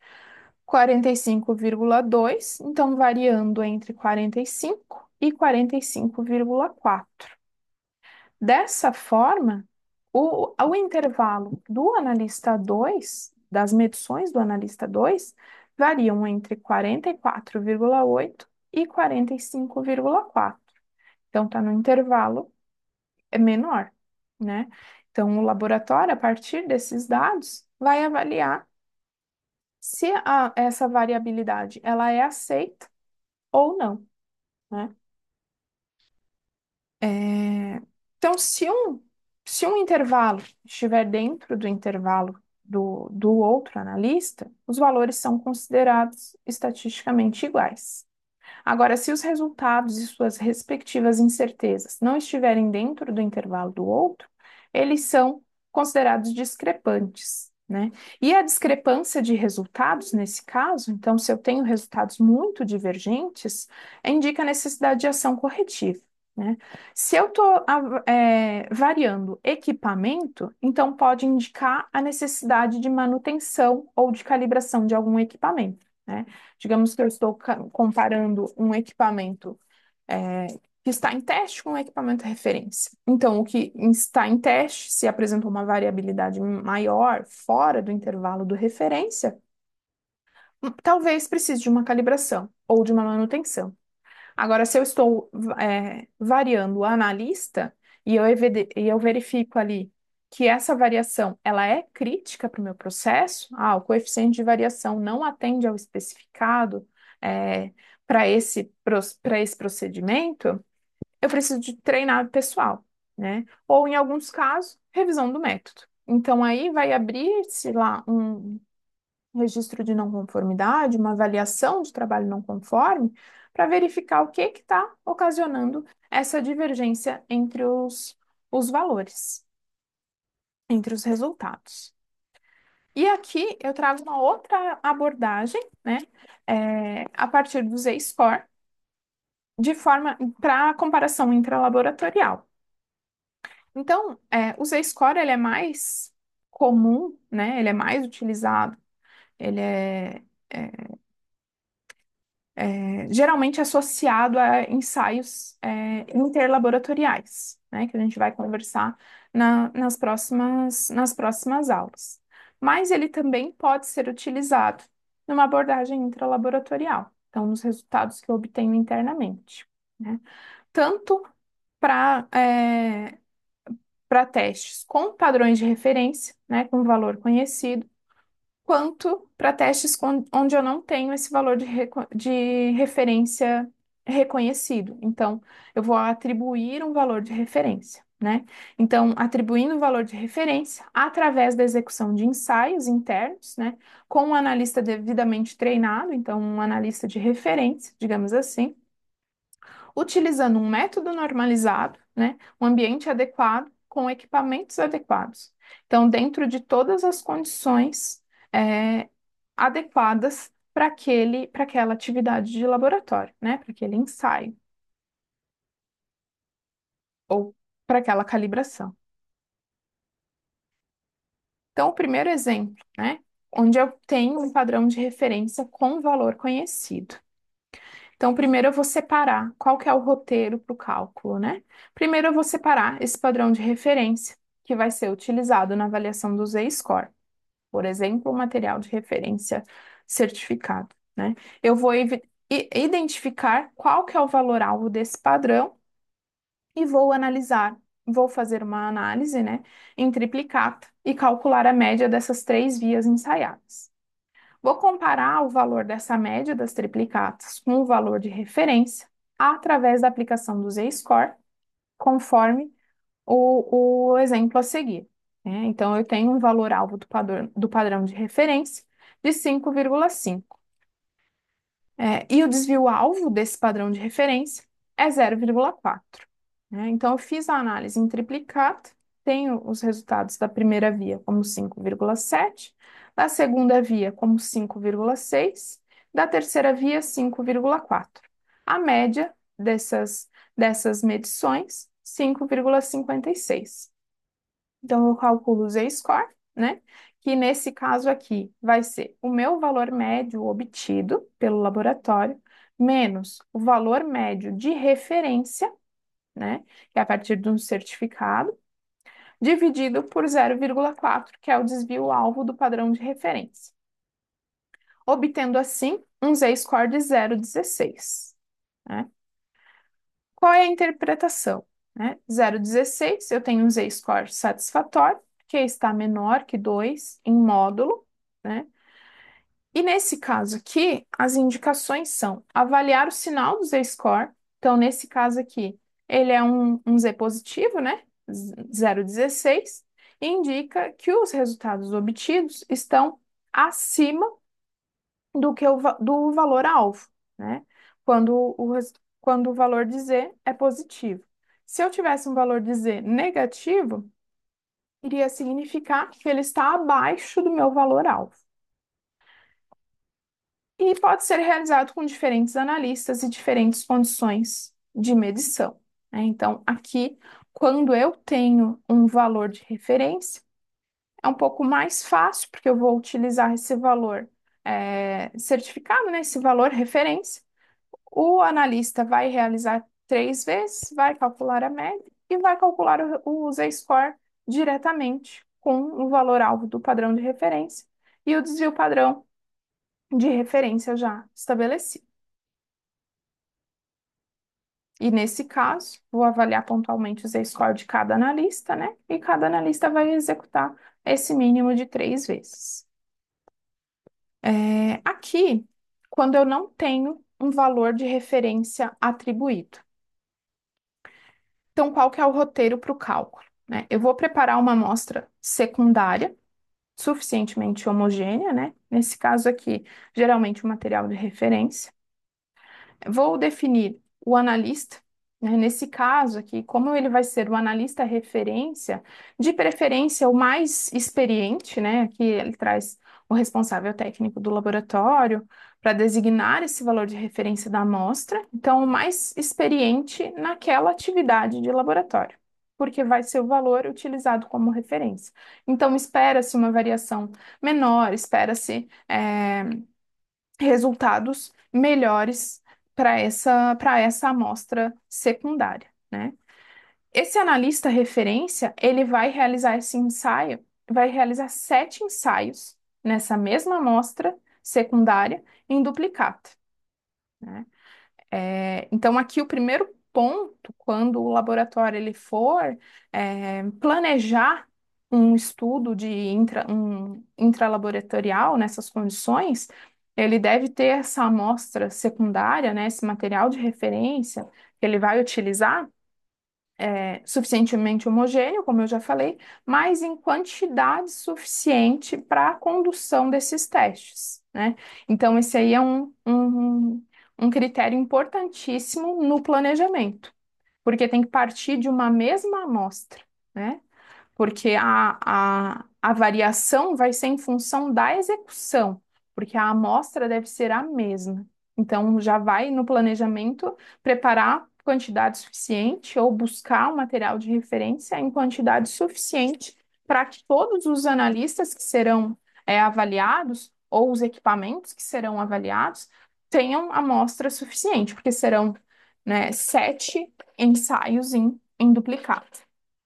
45,2, então variando entre 45 e 45,4. Dessa forma, o intervalo do analista 2, das medições do analista 2, variam entre 44,8 e 45,4. Então, está no intervalo menor, né? Então, o laboratório, a partir desses dados, vai avaliar se essa variabilidade ela é aceita ou não, né? É, então, se um intervalo estiver dentro do intervalo do outro analista, os valores são considerados estatisticamente iguais. Agora, se os resultados e suas respectivas incertezas não estiverem dentro do intervalo do outro, eles são considerados discrepantes, né? E a discrepância de resultados, nesse caso, então, se eu tenho resultados muito divergentes, indica a necessidade de ação corretiva. Né? Se eu estou variando equipamento, então pode indicar a necessidade de manutenção ou de calibração de algum equipamento. Né? Digamos que eu estou comparando um equipamento é, que está em teste com um equipamento referência. Então, o que está em teste, se apresentou uma variabilidade maior, fora do intervalo do referência, talvez precise de uma calibração ou de uma manutenção. Agora, se eu estou variando o analista e eu verifico ali que essa variação ela é crítica para o meu processo, o coeficiente de variação não atende ao especificado para esse procedimento, eu preciso de treinar pessoal, né? Ou, em alguns casos, revisão do método. Então, aí vai abrir-se lá um registro de não conformidade, uma avaliação de trabalho não conforme, para verificar o que está ocasionando essa divergência entre os valores, entre os resultados. E aqui eu trago uma outra abordagem, né, a partir do Z-score, de forma para comparação intralaboratorial. Então, o Z-score ele é mais comum, né, ele é mais utilizado, ele geralmente associado a ensaios interlaboratoriais, né, que a gente vai conversar nas próximas aulas. Mas ele também pode ser utilizado numa abordagem intralaboratorial, então, nos resultados que eu obtenho internamente, né? Tanto para testes com padrões de referência, né, com valor conhecido, quanto para testes onde eu não tenho esse valor de referência reconhecido. Então, eu vou atribuir um valor de referência, né? Então, atribuindo o valor de referência através da execução de ensaios internos, né? Com um analista devidamente treinado, então, um analista de referência, digamos assim, utilizando um método normalizado, né? Um ambiente adequado, com equipamentos adequados. Então, dentro de todas as condições é, adequadas para aquela atividade de laboratório, né? Para aquele ensaio ou para aquela calibração. Então, o primeiro exemplo, né? Onde eu tenho um padrão de referência com valor conhecido. Então, primeiro eu vou separar qual que é o roteiro para o cálculo, né? Primeiro eu vou separar esse padrão de referência que vai ser utilizado na avaliação do Z-score. Por exemplo, o material de referência certificado, né? Eu vou identificar qual que é o valor-alvo desse padrão e vou fazer uma análise, né, em triplicata e calcular a média dessas três vias ensaiadas. Vou comparar o valor dessa média das triplicatas com o valor de referência através da aplicação do Z-score, conforme o exemplo a seguir, né? Então, eu tenho um valor-alvo do padrão de referência de 5,5. E o desvio-alvo desse padrão de referência é 0,4. Né? Então, eu fiz a análise em triplicata, tenho os resultados da primeira via como 5,7, da segunda via como 5,6, da terceira via 5,4. A média dessas medições, 5,56. Então, eu calculo o Z-score, né? Que nesse caso aqui vai ser o meu valor médio obtido pelo laboratório, menos o valor médio de referência, né? Que é a partir de um certificado, dividido por 0,4, que é o desvio alvo do padrão de referência, obtendo assim um Z-score de 0,16, né? Qual é a interpretação? Né? 0,16, eu tenho um Z-score satisfatório, que está menor que 2 em módulo, né? E nesse caso aqui, as indicações são avaliar o sinal do Z-score. Então, nesse caso aqui, ele é um Z positivo, né? 0,16, e indica que os resultados obtidos estão acima do que do valor-alvo, né? Quando o valor de Z é positivo. Se eu tivesse um valor de Z negativo, iria significar que ele está abaixo do meu valor-alvo. E pode ser realizado com diferentes analistas e diferentes condições de medição, né? Então, aqui, quando eu tenho um valor de referência, é um pouco mais fácil, porque eu vou utilizar esse valor certificado, né? Esse valor referência. O analista vai realizar 3 vezes, vai calcular a média e vai calcular o Z-score diretamente com o valor-alvo do padrão de referência e o desvio padrão de referência já estabelecido. E nesse caso, vou avaliar pontualmente o Z-score de cada analista, né? E cada analista vai executar esse mínimo de 3 vezes. Aqui, quando eu não tenho um valor de referência atribuído. Então, qual que é o roteiro para o cálculo, né? Eu vou preparar uma amostra secundária suficientemente homogênea, né? Nesse caso aqui, geralmente o material de referência. Vou definir o analista, né? Nesse caso aqui, como ele vai ser o analista referência, de preferência o mais experiente, né? Aqui ele traz o responsável técnico do laboratório para designar esse valor de referência da amostra, então o mais experiente naquela atividade de laboratório, porque vai ser o valor utilizado como referência. Então, espera-se uma variação menor, espera-se resultados melhores para essa amostra secundária, né? Esse analista referência, ele vai realizar esse ensaio, vai realizar 7 ensaios nessa mesma amostra secundária em duplicata, né? Então, aqui o primeiro ponto, quando o laboratório ele for planejar um estudo de intralaboratorial nessas condições, ele deve ter essa amostra secundária, né, esse material de referência que ele vai utilizar suficientemente homogêneo, como eu já falei, mas em quantidade suficiente para a condução desses testes, né? Então, esse aí é um critério importantíssimo no planejamento, porque tem que partir de uma mesma amostra, né? Porque a variação vai ser em função da execução, porque a amostra deve ser a mesma. Então, já vai no planejamento preparar quantidade suficiente ou buscar um material de referência em quantidade suficiente para que todos os analistas que serão avaliados ou os equipamentos que serão avaliados tenham amostra suficiente, porque serão, né, 7 ensaios em duplicata.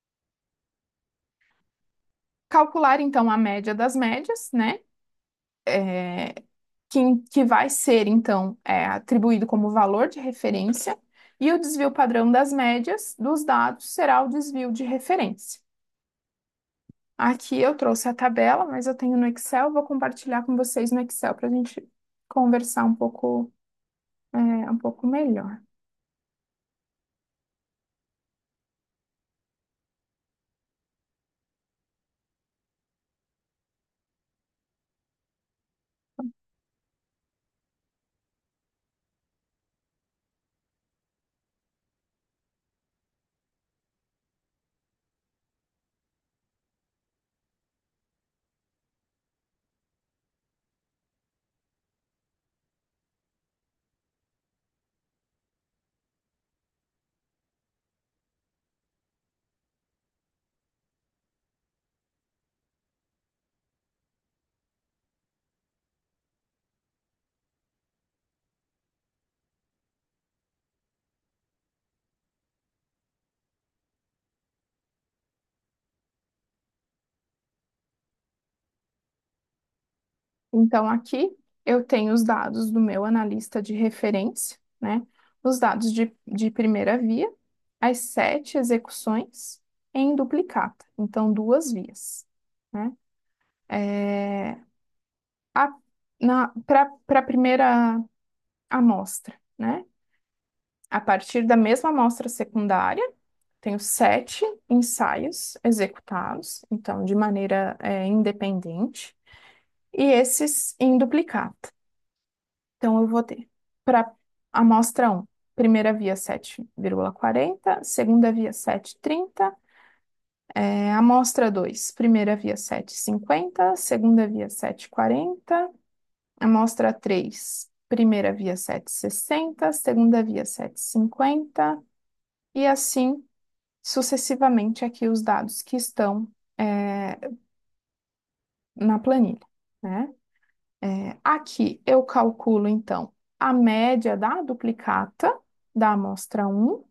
Calcular, então, a média das médias, né? É, que vai ser, então, atribuído como valor de referência, e o desvio padrão das médias dos dados será o desvio de referência. Aqui eu trouxe a tabela, mas eu tenho no Excel, vou compartilhar com vocês no Excel para a gente conversar um pouco melhor. Então, aqui eu tenho os dados do meu analista de referência, né? Os dados de primeira via, as 7 execuções em duplicata. Então, 2 vias, né? É, para a primeira amostra, né? A partir da mesma amostra secundária, tenho 7 ensaios executados, então, de maneira, independente, e esses em duplicata. Então, eu vou ter para amostra um, primeira via 7,40, segunda via 7,30, amostra 2, primeira via 7,50, segunda via 7,40, amostra 3, primeira via 7,60, segunda via 7,50, e assim sucessivamente aqui os dados que estão é, na planilha, né? Aqui eu calculo, então, a média da duplicata da amostra um,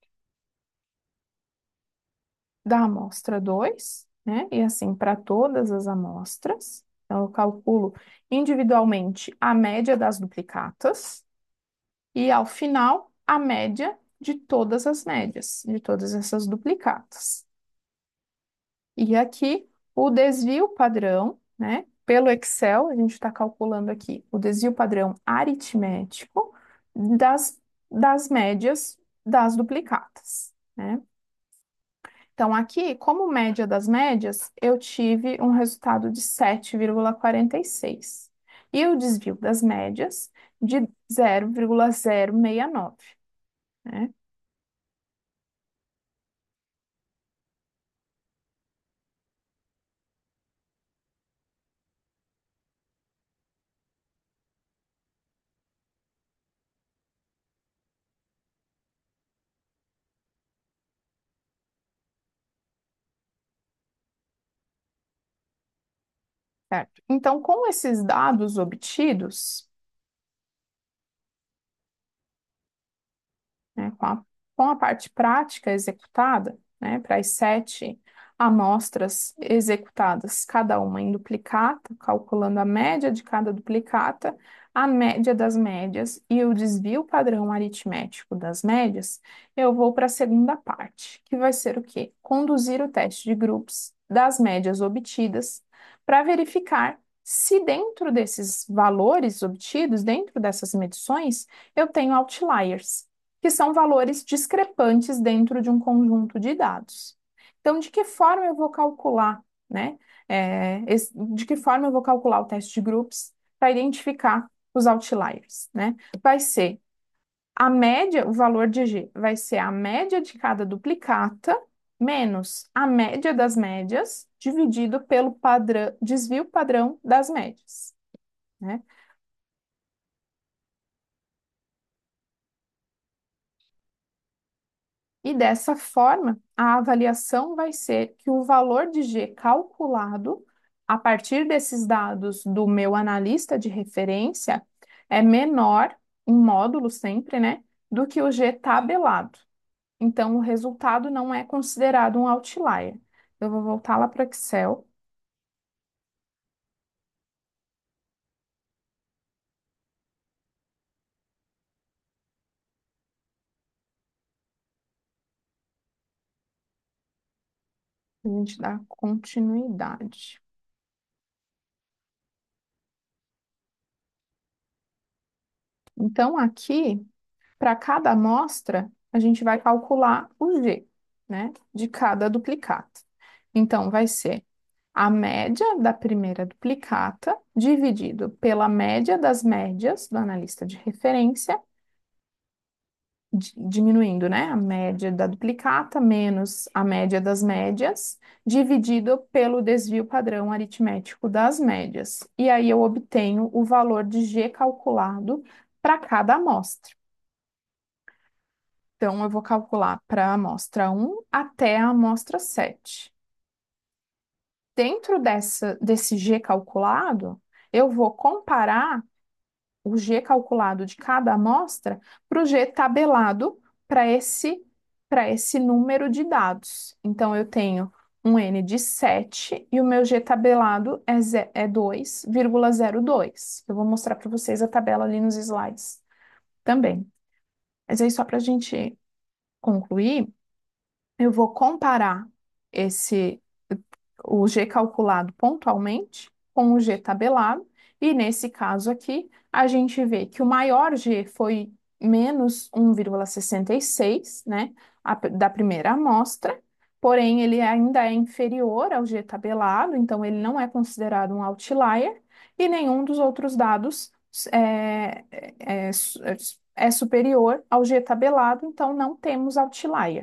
da amostra 2, né? E assim para todas as amostras. Então, eu calculo individualmente a média das duplicatas e, ao final, a média de todas as médias, de todas essas duplicatas. E aqui o desvio padrão, né? Pelo Excel, a gente está calculando aqui o desvio padrão aritmético das, das médias das duplicatas, né? Então, aqui, como média das médias, eu tive um resultado de 7,46. E o desvio das médias de 0,069, né? Certo? Então, com esses dados obtidos, né, com a parte prática executada, né, para as 7 amostras executadas, cada uma em duplicata, calculando a média de cada duplicata, a média das médias e o desvio padrão aritmético das médias, eu vou para a segunda parte, que vai ser o quê? Conduzir o teste de grupos das médias obtidas para verificar se dentro desses valores obtidos, dentro dessas medições, eu tenho outliers, que são valores discrepantes dentro de um conjunto de dados. Então, de que forma eu vou calcular, né? De que forma eu vou calcular o teste de groups para identificar os outliers, né? Vai ser a média, o valor de G, vai ser a média de cada duplicata menos a média das médias dividido pelo padrão, desvio padrão das médias, né? E dessa forma, a avaliação vai ser que o valor de G calculado a partir desses dados do meu analista de referência é menor, em módulo sempre, né, do que o G tabelado. Então, o resultado não é considerado um outlier. Eu vou voltar lá para o Excel. A gente dá continuidade. Então, aqui, para cada amostra, a gente vai calcular o G, né, de cada duplicata. Então, vai ser a média da primeira duplicata dividido pela média das médias do analista de referência, diminuindo, né? A média da duplicata menos a média das médias, dividido pelo desvio padrão aritmético das médias. E aí eu obtenho o valor de G calculado para cada amostra. Então, eu vou calcular para a amostra um até a amostra 7. Dentro desse G calculado, eu vou comparar o G calculado de cada amostra para o G tabelado para esse número de dados. Então, eu tenho um N de 7 e o meu G tabelado é 2,02. Eu vou mostrar para vocês a tabela ali nos slides também. Mas aí, só para a gente concluir, eu vou comparar esse o G calculado pontualmente com o G tabelado, e nesse caso aqui, a gente vê que o maior G foi menos 1,66, né, da primeira amostra, porém ele ainda é inferior ao G tabelado, então ele não é considerado um outlier, e nenhum dos outros dados é superior ao G tabelado, então não temos outlier.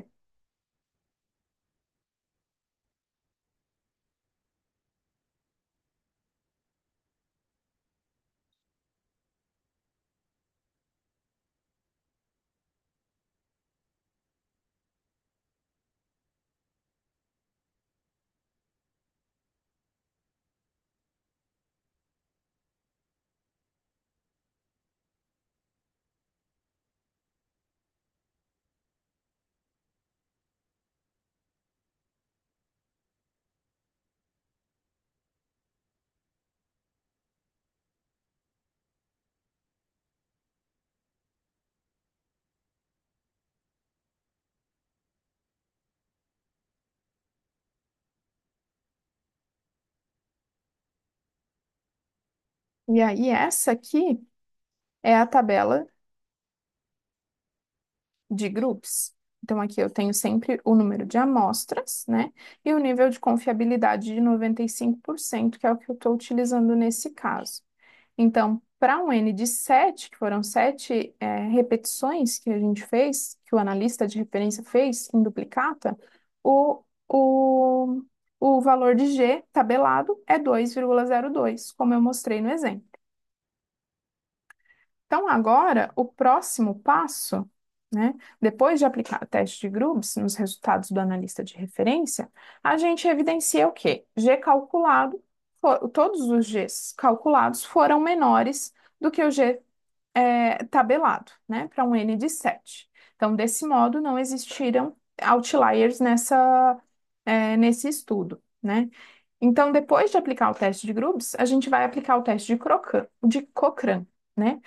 E aí, essa aqui é a tabela de grupos. Então, aqui eu tenho sempre o número de amostras, né? E o nível de confiabilidade de 95%, que é o que eu estou utilizando nesse caso. Então, para um N de 7, que foram 7 repetições que a gente fez, que o analista de referência fez em duplicata, o, o, o valor de G tabelado é 2,02, como eu mostrei no exemplo. Então, agora, o próximo passo, né, depois de aplicar o teste de Grubbs nos resultados do analista de referência, a gente evidencia o quê? G calculado, todos os Gs calculados foram menores do que o G tabelado, né, para um N de 7. Então, desse modo, não existiram outliers nesse estudo, né? Então, depois de aplicar o teste de Grubbs, a gente vai aplicar o teste de Cochrane, né?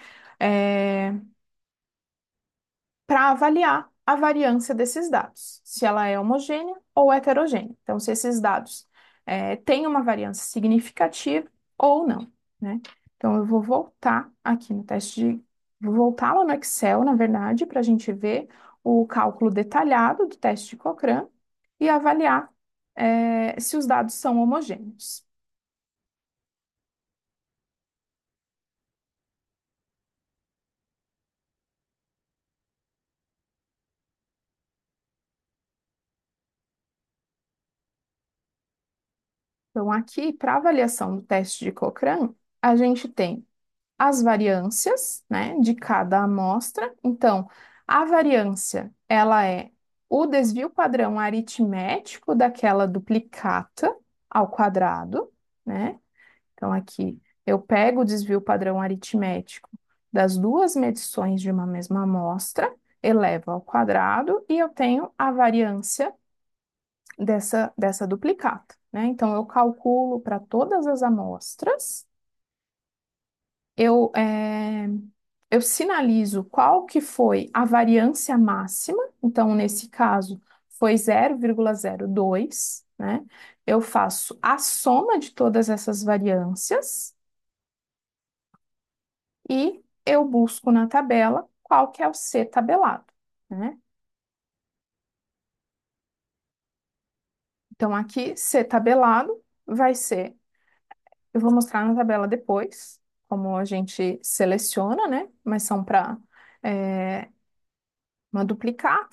Para avaliar a variância desses dados, se ela é homogênea ou heterogênea. Então, se esses dados têm uma variância significativa ou não, né? Então, eu vou voltar aqui no vou voltar lá no Excel, na verdade, para a gente ver o cálculo detalhado do teste de Cochrane e avaliar se os dados são homogêneos. Então, aqui, para avaliação do teste de Cochrane, a gente tem as variâncias, né, de cada amostra. Então, a variância, ela é o desvio padrão aritmético daquela duplicata ao quadrado, né? Então, aqui eu pego o desvio padrão aritmético das duas medições de uma mesma amostra, elevo ao quadrado e eu tenho a variância dessa duplicata, né? Então, eu calculo para todas as amostras, eu, é, eu sinalizo qual que foi a variância máxima, então, nesse caso, foi 0,02, né? Eu faço a soma de todas essas variâncias e eu busco na tabela qual que é o C tabelado, né? Então, aqui, C tabelado vai ser, eu vou mostrar na tabela depois, como a gente seleciona, né? Mas são para uma duplicata,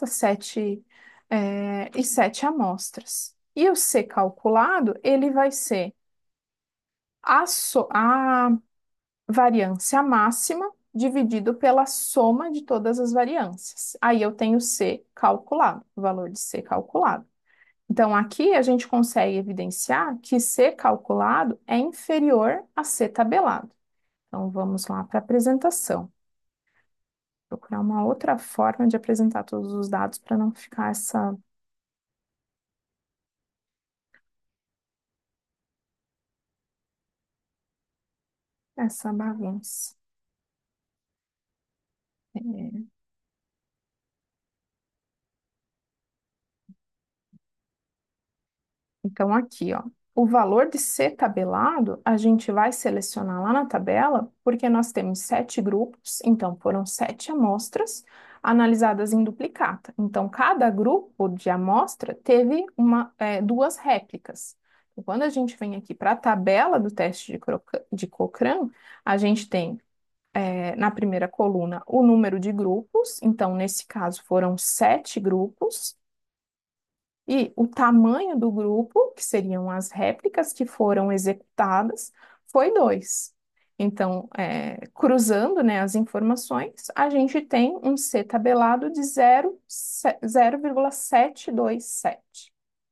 e 7 amostras. E o C calculado, ele vai ser a variância máxima dividido pela soma de todas as variâncias. Aí eu tenho C calculado, o valor de C calculado. Então, aqui a gente consegue evidenciar que C calculado é inferior a C tabelado. Então, vamos lá para a apresentação. Procurar uma outra forma de apresentar todos os dados para não ficar essa bagunça. É, Então, aqui, ó, o valor de C tabelado, a gente vai selecionar lá na tabela, porque nós temos 7 grupos, então foram 7 amostras analisadas em duplicata. Então, cada grupo de amostra teve duas réplicas. Então, quando a gente vem aqui para a tabela do teste de Cochrane, a gente tem na primeira coluna o número de grupos, então, nesse caso, foram 7 grupos. E o tamanho do grupo, que seriam as réplicas que foram executadas, foi 2. Então, cruzando, né, as informações, a gente tem um C tabelado de 0,727.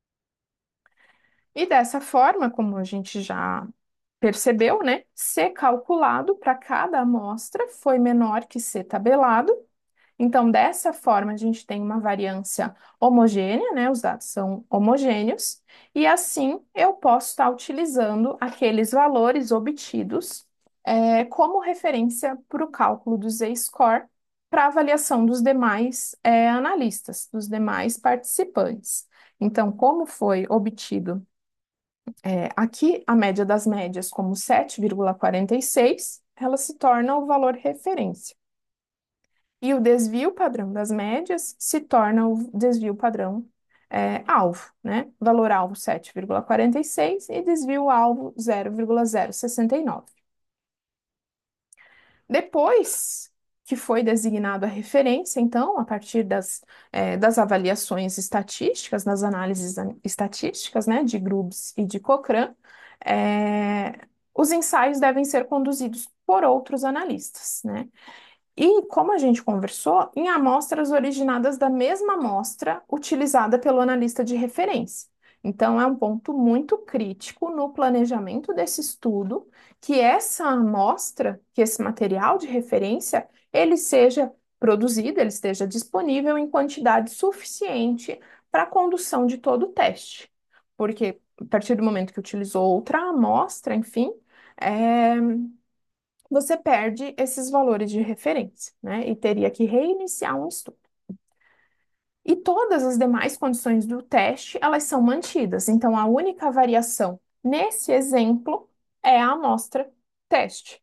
E dessa forma, como a gente já percebeu, né, C calculado para cada amostra foi menor que C tabelado. Então, dessa forma, a gente tem uma variância homogênea, né? Os dados são homogêneos, e assim eu posso estar utilizando aqueles valores obtidos como referência para o cálculo do Z-score para avaliação dos demais analistas, dos demais participantes. Então, como foi obtido aqui a média das médias como 7,46, ela se torna o valor referência. E o desvio padrão das médias se torna o desvio padrão alvo, né? Valor alvo 7,46 e desvio alvo 0,069. Depois que foi designado a referência, então, a partir das avaliações estatísticas, das análises estatísticas, né, de Grubbs e de Cochrane, os ensaios devem ser conduzidos por outros analistas, né? E, como a gente conversou, em amostras originadas da mesma amostra utilizada pelo analista de referência. Então, é um ponto muito crítico no planejamento desse estudo que essa amostra, que esse material de referência, ele seja produzido, ele esteja disponível em quantidade suficiente para a condução de todo o teste. Porque, a partir do momento que utilizou outra amostra, enfim, é, você perde esses valores de referência, né? E teria que reiniciar um estudo. E todas as demais condições do teste, elas são mantidas. Então, a única variação nesse exemplo é a amostra teste.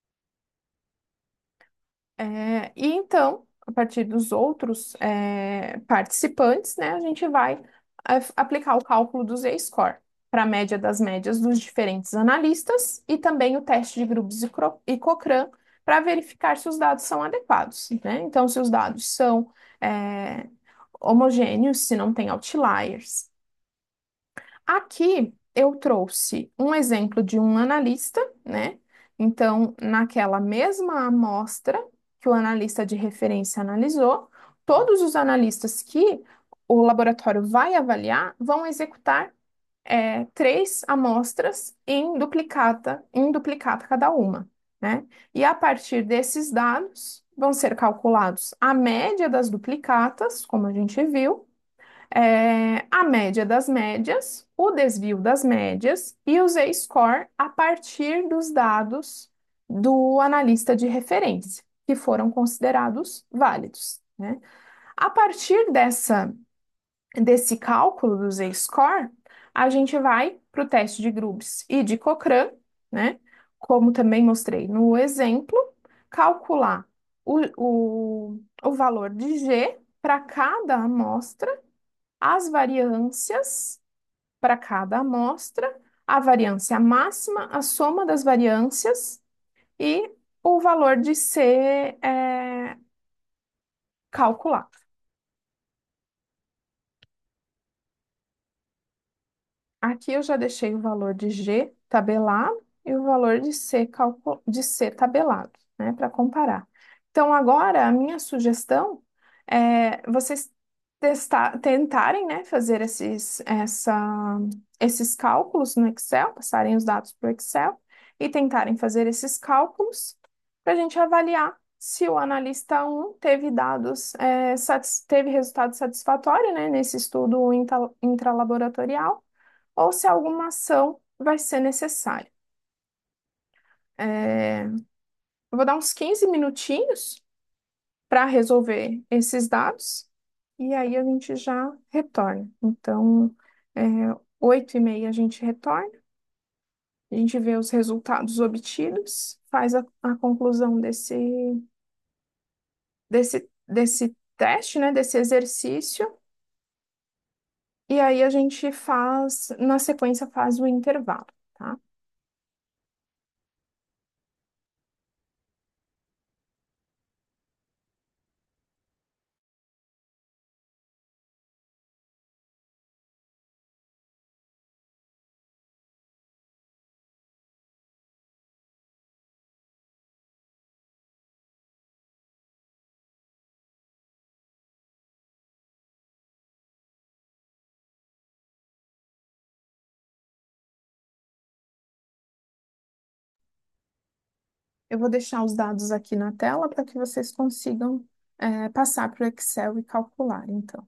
E então, a partir dos outros participantes, né, a gente vai aplicar o cálculo do Z-score para a média das médias dos diferentes analistas e também o teste de grupos e Cochrane para verificar se os dados são adequados, né? Então, se os dados são é, homogêneos, se não tem outliers. Aqui eu trouxe um exemplo de um analista, né? Então, naquela mesma amostra que o analista de referência analisou, todos os analistas que o laboratório vai avaliar vão executar 3 amostras em duplicata cada uma, né? E a partir desses dados vão ser calculados a média das duplicatas, como a gente viu, a média das médias, o desvio das médias e o Z-score a partir dos dados do analista de referência, que foram considerados válidos, né? A partir desse cálculo do Z-score, a gente vai para o teste de Grubbs e de Cochrane, né? Como também mostrei no exemplo, calcular o valor de G para cada amostra, as variâncias para cada amostra, a variância máxima, a soma das variâncias e o valor de C calculado. Aqui eu já deixei o valor de G tabelado e o valor de C tabelado, né, para comparar. Então, agora, a minha sugestão é vocês tentarem, né, fazer esses cálculos no Excel, passarem os dados para o Excel e tentarem fazer esses cálculos para a gente avaliar se o analista 1 teve teve resultado satisfatório, né, nesse estudo intralaboratorial ou se alguma ação vai ser necessária. Eu vou dar uns 15 minutinhos para resolver esses dados e aí a gente já retorna. Então, é, 8h30 a gente retorna, a gente vê os resultados obtidos, faz a conclusão desse teste, né, desse exercício, e aí a gente faz, na sequência, faz o intervalo, tá? Eu vou deixar os dados aqui na tela para que vocês consigam, passar para o Excel e calcular, então.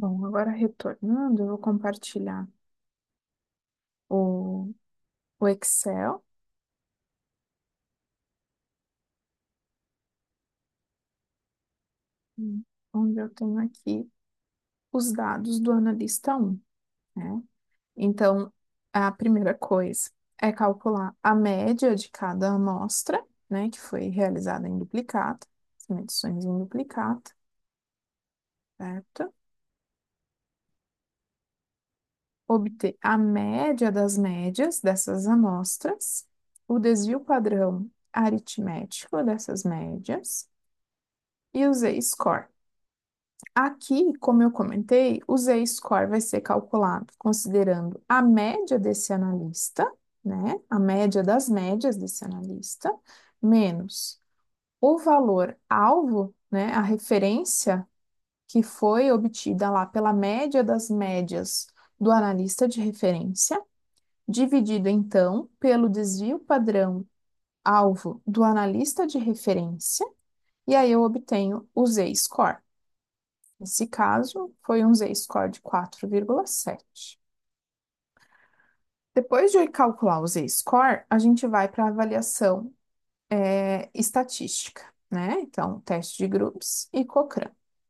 Bom, agora retornando, eu vou compartilhar o, o Excel, onde eu tenho aqui os dados do analista um, né? Então, a primeira coisa é calcular a média de cada amostra, né, que foi realizada em duplicata, as medições em duplicata, certo? Obter a média das médias dessas amostras, o desvio padrão aritmético dessas médias e o Z-score. Aqui, como eu comentei, o Z-score vai ser calculado considerando a média desse analista, né? A média das médias desse analista, menos o valor alvo, né? A referência que foi obtida lá pela média das médias do analista de referência, dividido então pelo desvio padrão alvo do analista de referência, e aí eu obtenho o Z-score. Nesse caso, foi um Z-score de 4,7. Depois de calcular o Z-score, a gente vai para a avaliação estatística, né? Então, teste de Groups e Cochrane.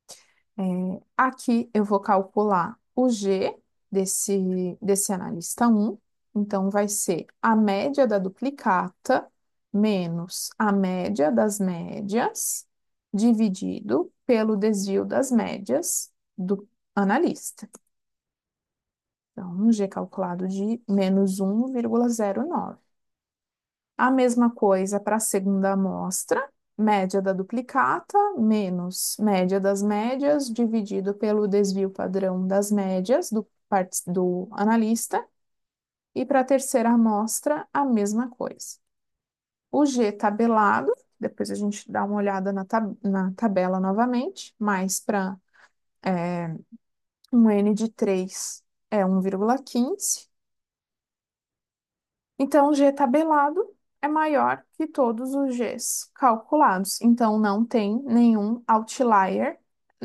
Aqui eu vou calcular o G desse analista um. Então, vai ser a média da duplicata menos a média das médias dividido pelo desvio das médias do analista. Então, um G calculado de menos 1,09. A mesma coisa para a segunda amostra, média da duplicata menos média das médias dividido pelo desvio padrão das médias do analista. E para a terceira amostra, a mesma coisa. O G tabelado, depois a gente dá uma olhada na tabela novamente, mas para um N de 3 é 1,15. Então, o G tabelado é maior que todos os Gs calculados. Então, não tem nenhum outlier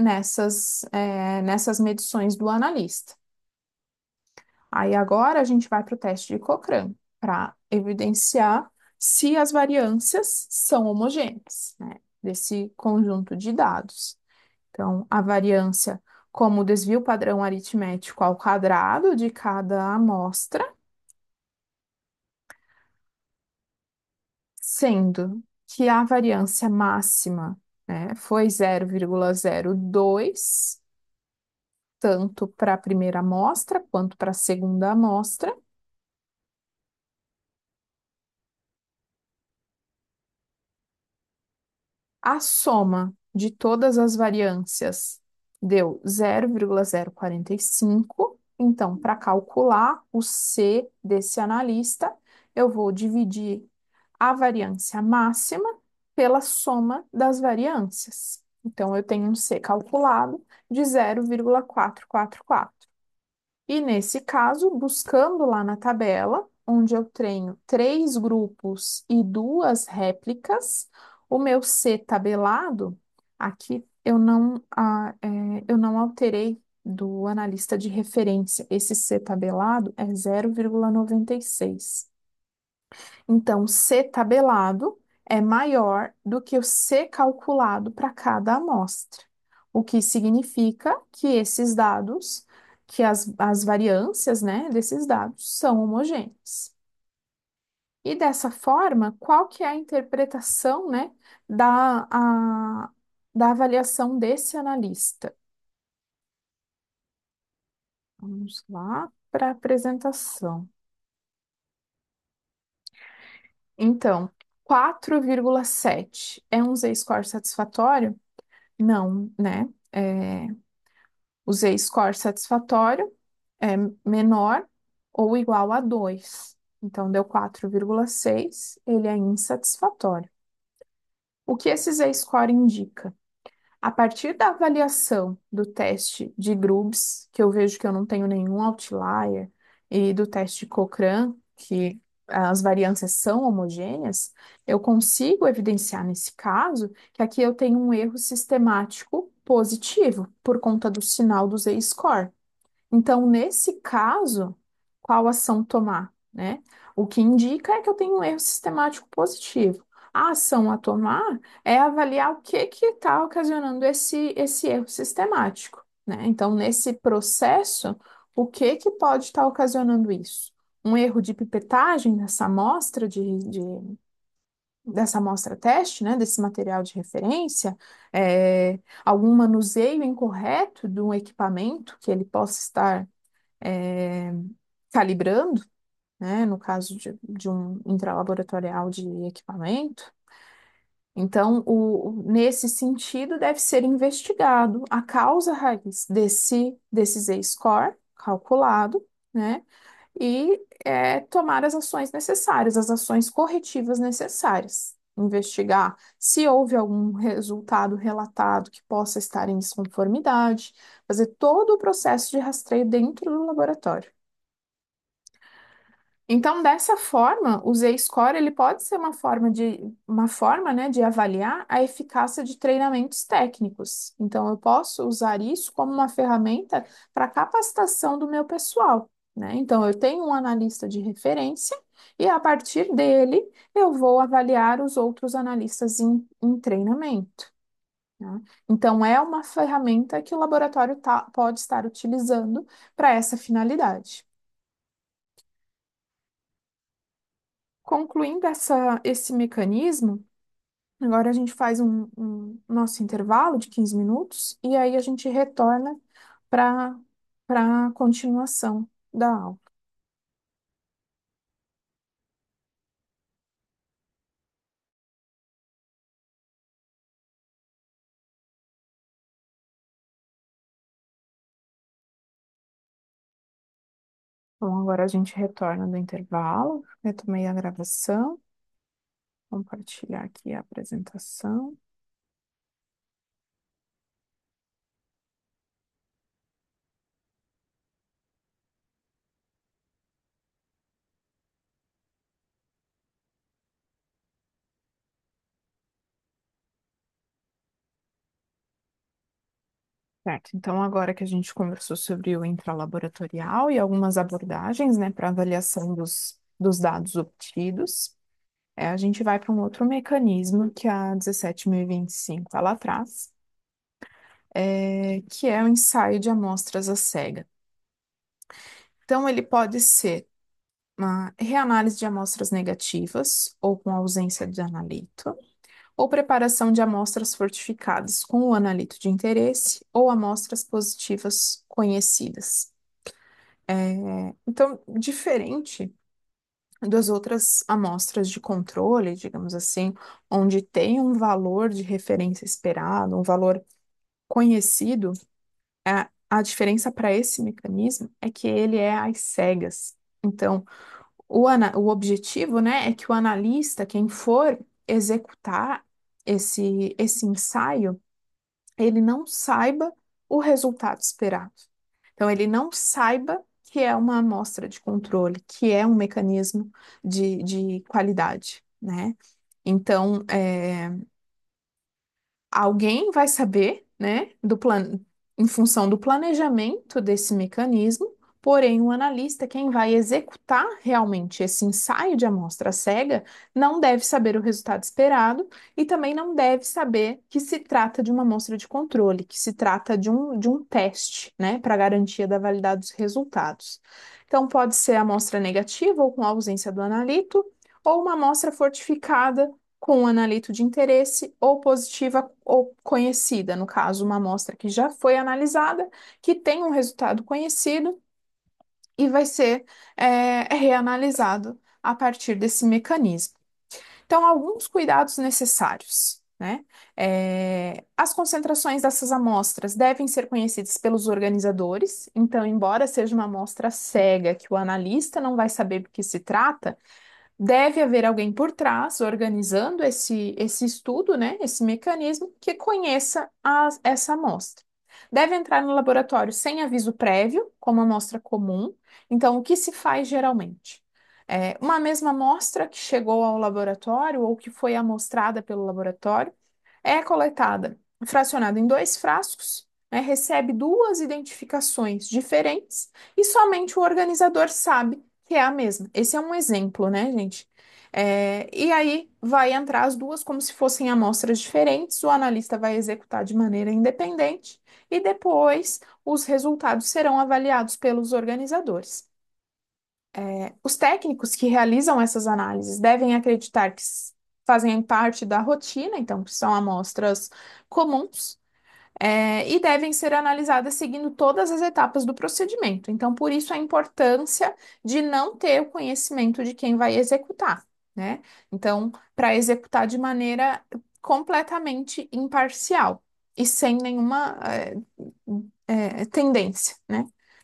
nessas medições do analista. Aí, agora, a gente vai para o teste de Cochrane, para evidenciar se as variâncias são homogêneas, né, desse conjunto de dados. Então, a variância como o desvio padrão aritmético ao quadrado de cada amostra, sendo que a variância máxima, né, foi 0,02, tanto para a primeira amostra quanto para a segunda amostra. A soma de todas as variâncias deu 0,045. Então, para calcular o C desse analista, eu vou dividir a variância máxima pela soma das variâncias. Então, eu tenho um C calculado de 0,444. E nesse caso, buscando lá na tabela, onde eu tenho três grupos e duas réplicas, o meu C tabelado, aqui eu não alterei do analista de referência. Esse C tabelado é 0,96. Então, C tabelado é maior do que o C calculado para cada amostra, o que significa que esses dados, que as variâncias, né, desses dados são homogêneas. E dessa forma, qual que é a interpretação, né, da avaliação desse analista? Vamos lá para a apresentação. Então, 4,7 é um Z-score satisfatório? Não, né? O Z-score satisfatório é menor ou igual a 2. Então, deu 4,6, ele é insatisfatório. O que esse Z-score indica? A partir da avaliação do teste de Grubbs, que eu vejo que eu não tenho nenhum outlier, e do teste Cochrane, que as variâncias são homogêneas, eu consigo evidenciar nesse caso que aqui eu tenho um erro sistemático positivo, por conta do sinal do Z-score. Então, nesse caso, qual ação tomar, né? O que indica é que eu tenho um erro sistemático positivo. A ação a tomar é avaliar o que está ocasionando esse erro sistemático, né? Então, nesse processo, o que pode estar ocasionando isso? Um erro de pipetagem dessa amostra dessa amostra teste, né, desse material de referência, algum manuseio incorreto de um equipamento que ele possa estar é, calibrando, né, no caso de um intralaboratorial de equipamento. Então, nesse sentido, deve ser investigado a causa raiz desse Z-score calculado, né, e tomar as ações necessárias, as ações corretivas necessárias. Investigar se houve algum resultado relatado que possa estar em desconformidade, fazer todo o processo de rastreio dentro do laboratório. Então, dessa forma, o Z-score ele pode ser uma forma, né, de avaliar a eficácia de treinamentos técnicos. Então, eu posso usar isso como uma ferramenta para capacitação do meu pessoal, né? Então, eu tenho um analista de referência e a partir dele eu vou avaliar os outros analistas em treinamento, né? Então, é uma ferramenta que o laboratório pode estar utilizando para essa finalidade. Concluindo esse mecanismo, agora a gente faz um nosso intervalo de 15 minutos e aí a gente retorna para a continuação da aula. Então, agora a gente retorna do intervalo, retomei a gravação, compartilhar aqui a apresentação. Certo, então agora que a gente conversou sobre o intralaboratorial e algumas abordagens, né, para avaliação dos dados obtidos, a gente vai para um outro mecanismo que a 17.025 ela traz, que é o ensaio de amostras à cega. Então, ele pode ser uma reanálise de amostras negativas ou com ausência de analito, ou preparação de amostras fortificadas com o analito de interesse ou amostras positivas conhecidas. Então, diferente das outras amostras de controle, digamos assim, onde tem um valor de referência esperado, um valor conhecido, a diferença para esse mecanismo é que ele é às cegas. Então, o objetivo, né, é que o analista, quem for executar esse ensaio, ele não saiba o resultado esperado. Então, ele não saiba que é uma amostra de controle, que é um mecanismo de qualidade, né? Então, alguém vai saber, né, em função do planejamento desse mecanismo, porém, o analista, quem vai executar realmente esse ensaio de amostra cega, não deve saber o resultado esperado e também não deve saber que se trata de uma amostra de controle, que se trata de um teste, né, para garantia da validade dos resultados. Então, pode ser amostra negativa ou com ausência do analito, ou uma amostra fortificada com um analito de interesse ou positiva ou conhecida, no caso, uma amostra que já foi analisada, que tem um resultado conhecido e vai ser reanalisado a partir desse mecanismo. Então, alguns cuidados necessários, né? As concentrações dessas amostras devem ser conhecidas pelos organizadores, então, embora seja uma amostra cega, que o analista não vai saber do que se trata, deve haver alguém por trás organizando esse estudo, né, esse mecanismo, que conheça essa amostra. Deve entrar no laboratório sem aviso prévio, como amostra comum. Então, o que se faz geralmente? Uma mesma amostra que chegou ao laboratório ou que foi amostrada pelo laboratório é coletada fracionado em dois frascos, né, recebe duas identificações diferentes e somente o organizador sabe que é a mesma. Esse é um exemplo, né, gente? E aí vai entrar as duas como se fossem amostras diferentes, o analista vai executar de maneira independente e depois os resultados serão avaliados pelos organizadores. Os técnicos que realizam essas análises devem acreditar que fazem parte da rotina, então, que são amostras comuns, e devem ser analisadas seguindo todas as etapas do procedimento. Então, por isso a importância de não ter o conhecimento de quem vai executar, né? Então, para executar de maneira completamente imparcial e sem nenhuma tendência, né?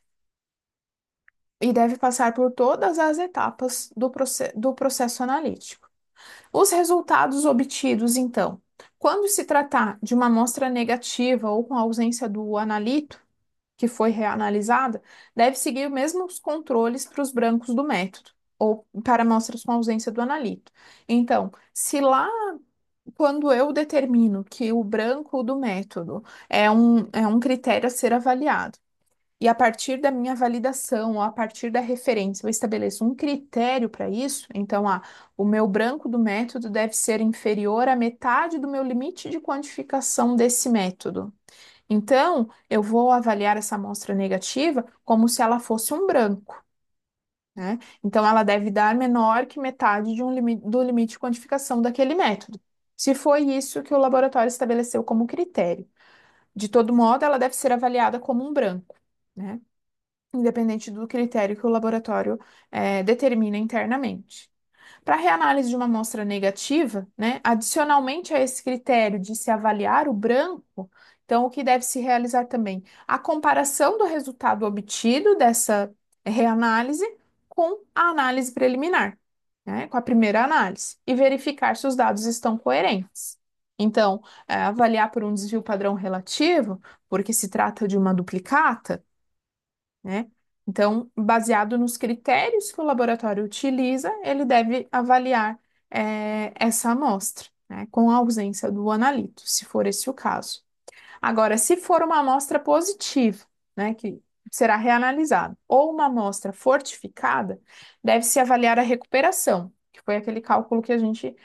E deve passar por todas as etapas do processo analítico. Os resultados obtidos, então, quando se tratar de uma amostra negativa ou com ausência do analito, que foi reanalisada, deve seguir os mesmos controles para os brancos do método, ou para amostras com ausência do analito. Então, se lá, quando eu determino que o branco do método é um critério a ser avaliado, e a partir da minha validação, ou a partir da referência, eu estabeleço um critério para isso. Então, o meu branco do método deve ser inferior à metade do meu limite de quantificação desse método. Então, eu vou avaliar essa amostra negativa como se ela fosse um branco, né? Então, ela deve dar menor que metade do limite de quantificação daquele método. Se foi isso que o laboratório estabeleceu como critério. De todo modo, ela deve ser avaliada como um branco, né? Independente do critério que o laboratório determina internamente. Para a reanálise de uma amostra negativa, né, adicionalmente a esse critério de se avaliar o branco, então o que deve se realizar também? A comparação do resultado obtido dessa reanálise com a análise preliminar, né, com a primeira análise, e verificar se os dados estão coerentes. Então, avaliar por um desvio padrão relativo, porque se trata de uma duplicata, né? Então, baseado nos critérios que o laboratório utiliza, ele deve avaliar essa amostra, né, com a ausência do analito, se for esse o caso. Agora, se for uma amostra positiva, né, que será reanalisada, ou uma amostra fortificada, deve-se avaliar a recuperação, que foi aquele cálculo que a gente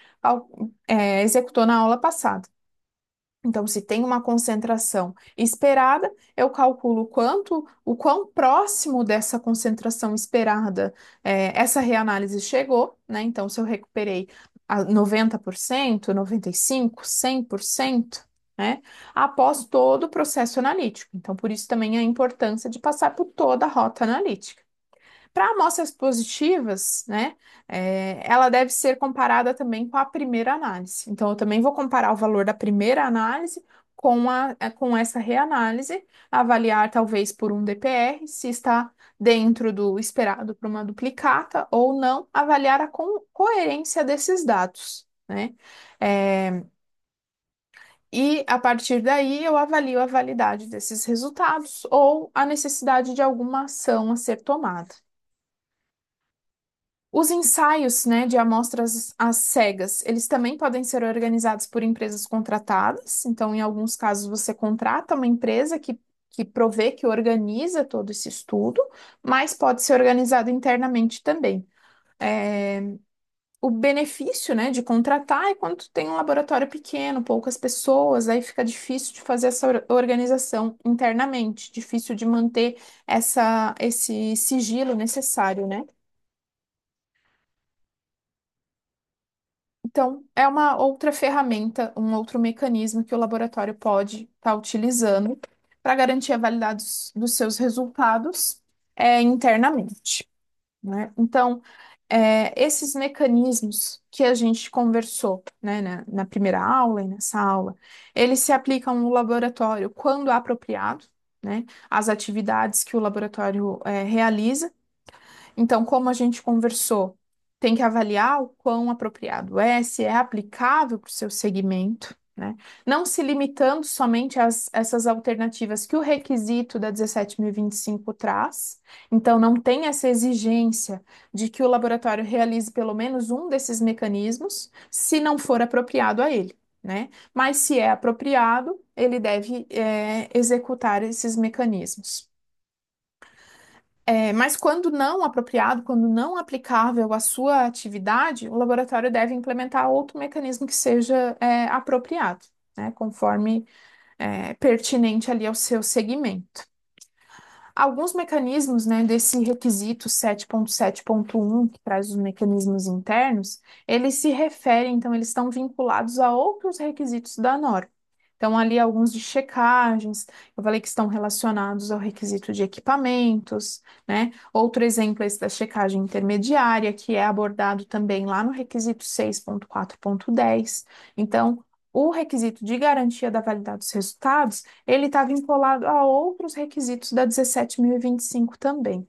executou na aula passada. Então, se tem uma concentração esperada, eu calculo o quão próximo dessa concentração esperada essa reanálise chegou, né? Então, se eu recuperei a 90%, 95%, 100%, né? Após todo o processo analítico. Então, por isso também a importância de passar por toda a rota analítica. Para amostras positivas, né, ela deve ser comparada também com a primeira análise. Então, eu também vou comparar o valor da primeira análise com essa reanálise, avaliar talvez por um DPR, se está dentro do esperado para uma duplicata ou não, avaliar a coerência desses dados, né? É, e a partir daí eu avalio a validade desses resultados ou a necessidade de alguma ação a ser tomada. Os ensaios, né, de amostras às cegas, eles também podem ser organizados por empresas contratadas. Então, em alguns casos, você contrata uma empresa que provê, que organiza todo esse estudo, mas pode ser organizado internamente também. É, o benefício, né, de contratar é quando tu tem um laboratório pequeno, poucas pessoas, aí fica difícil de fazer essa organização internamente, difícil de manter esse sigilo necessário, né? Então, é uma outra ferramenta, um outro mecanismo que o laboratório pode estar utilizando para garantir a validade dos seus resultados internamente, né? Então, esses mecanismos que a gente conversou, né, na primeira aula e nessa aula, eles se aplicam no laboratório quando apropriado, né? As atividades que o laboratório realiza então, como a gente conversou, tem que avaliar o quão apropriado é, se é aplicável para o seu segmento, né? Não se limitando somente a essas alternativas que o requisito da 17.025 traz. Então, não tem essa exigência de que o laboratório realize pelo menos um desses mecanismos, se não for apropriado a ele. né? Mas se é apropriado, ele deve, executar esses mecanismos. Mas quando não apropriado, quando não aplicável à sua atividade, o laboratório deve implementar outro mecanismo que seja, apropriado, né? Conforme, pertinente ali ao seu segmento. Alguns mecanismos, né, desse requisito 7.7.1, que traz os mecanismos internos, eles se referem, então, eles estão vinculados a outros requisitos da norma. Então, ali alguns de checagens, eu falei que estão relacionados ao requisito de equipamentos, né? Outro exemplo é esse da checagem intermediária, que é abordado também lá no requisito 6.4.10. Então, o requisito de garantia da validade dos resultados ele está vinculado a outros requisitos da 17.025 também.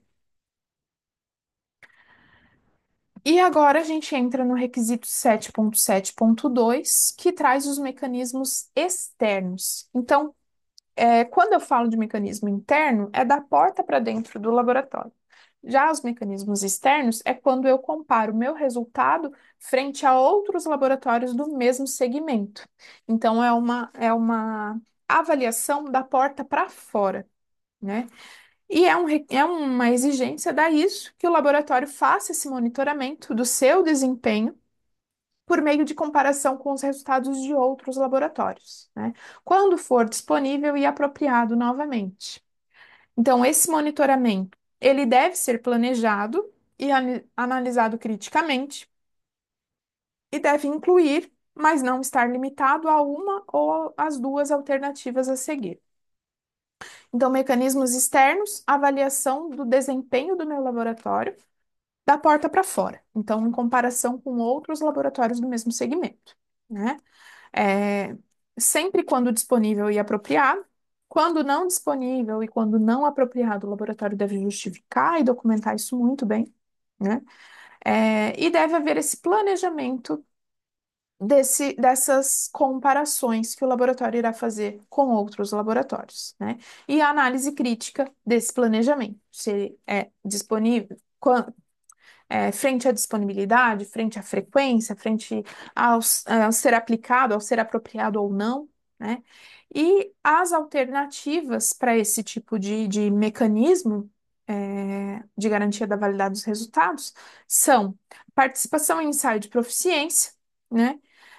E agora a gente entra no requisito 7.7.2, que traz os mecanismos externos. Então, quando eu falo de mecanismo interno, é da porta para dentro do laboratório. Já os mecanismos externos é quando eu comparo o meu resultado frente a outros laboratórios do mesmo segmento. Então, é uma avaliação da porta para fora, né? E é uma exigência da ISO que o laboratório faça esse monitoramento do seu desempenho por meio de comparação com os resultados de outros laboratórios, né? Quando for disponível e apropriado novamente. Então, esse monitoramento, ele deve ser planejado e analisado criticamente e deve incluir, mas não estar limitado a uma ou às duas alternativas a seguir. Então, mecanismos externos, avaliação do desempenho do meu laboratório, da porta para fora. Então, em comparação com outros laboratórios do mesmo segmento, né? É, sempre quando disponível e apropriado. Quando não disponível e quando não apropriado, o laboratório deve justificar e documentar isso muito bem, né? E deve haver esse planejamento dessas comparações que o laboratório irá fazer com outros laboratórios, né? E a análise crítica desse planejamento, se ele é disponível, frente à disponibilidade, frente à frequência, frente ao ser aplicado, ao ser apropriado ou não, né? E as alternativas para esse tipo de mecanismo, de garantia da validade dos resultados são participação em ensaio de proficiência, né?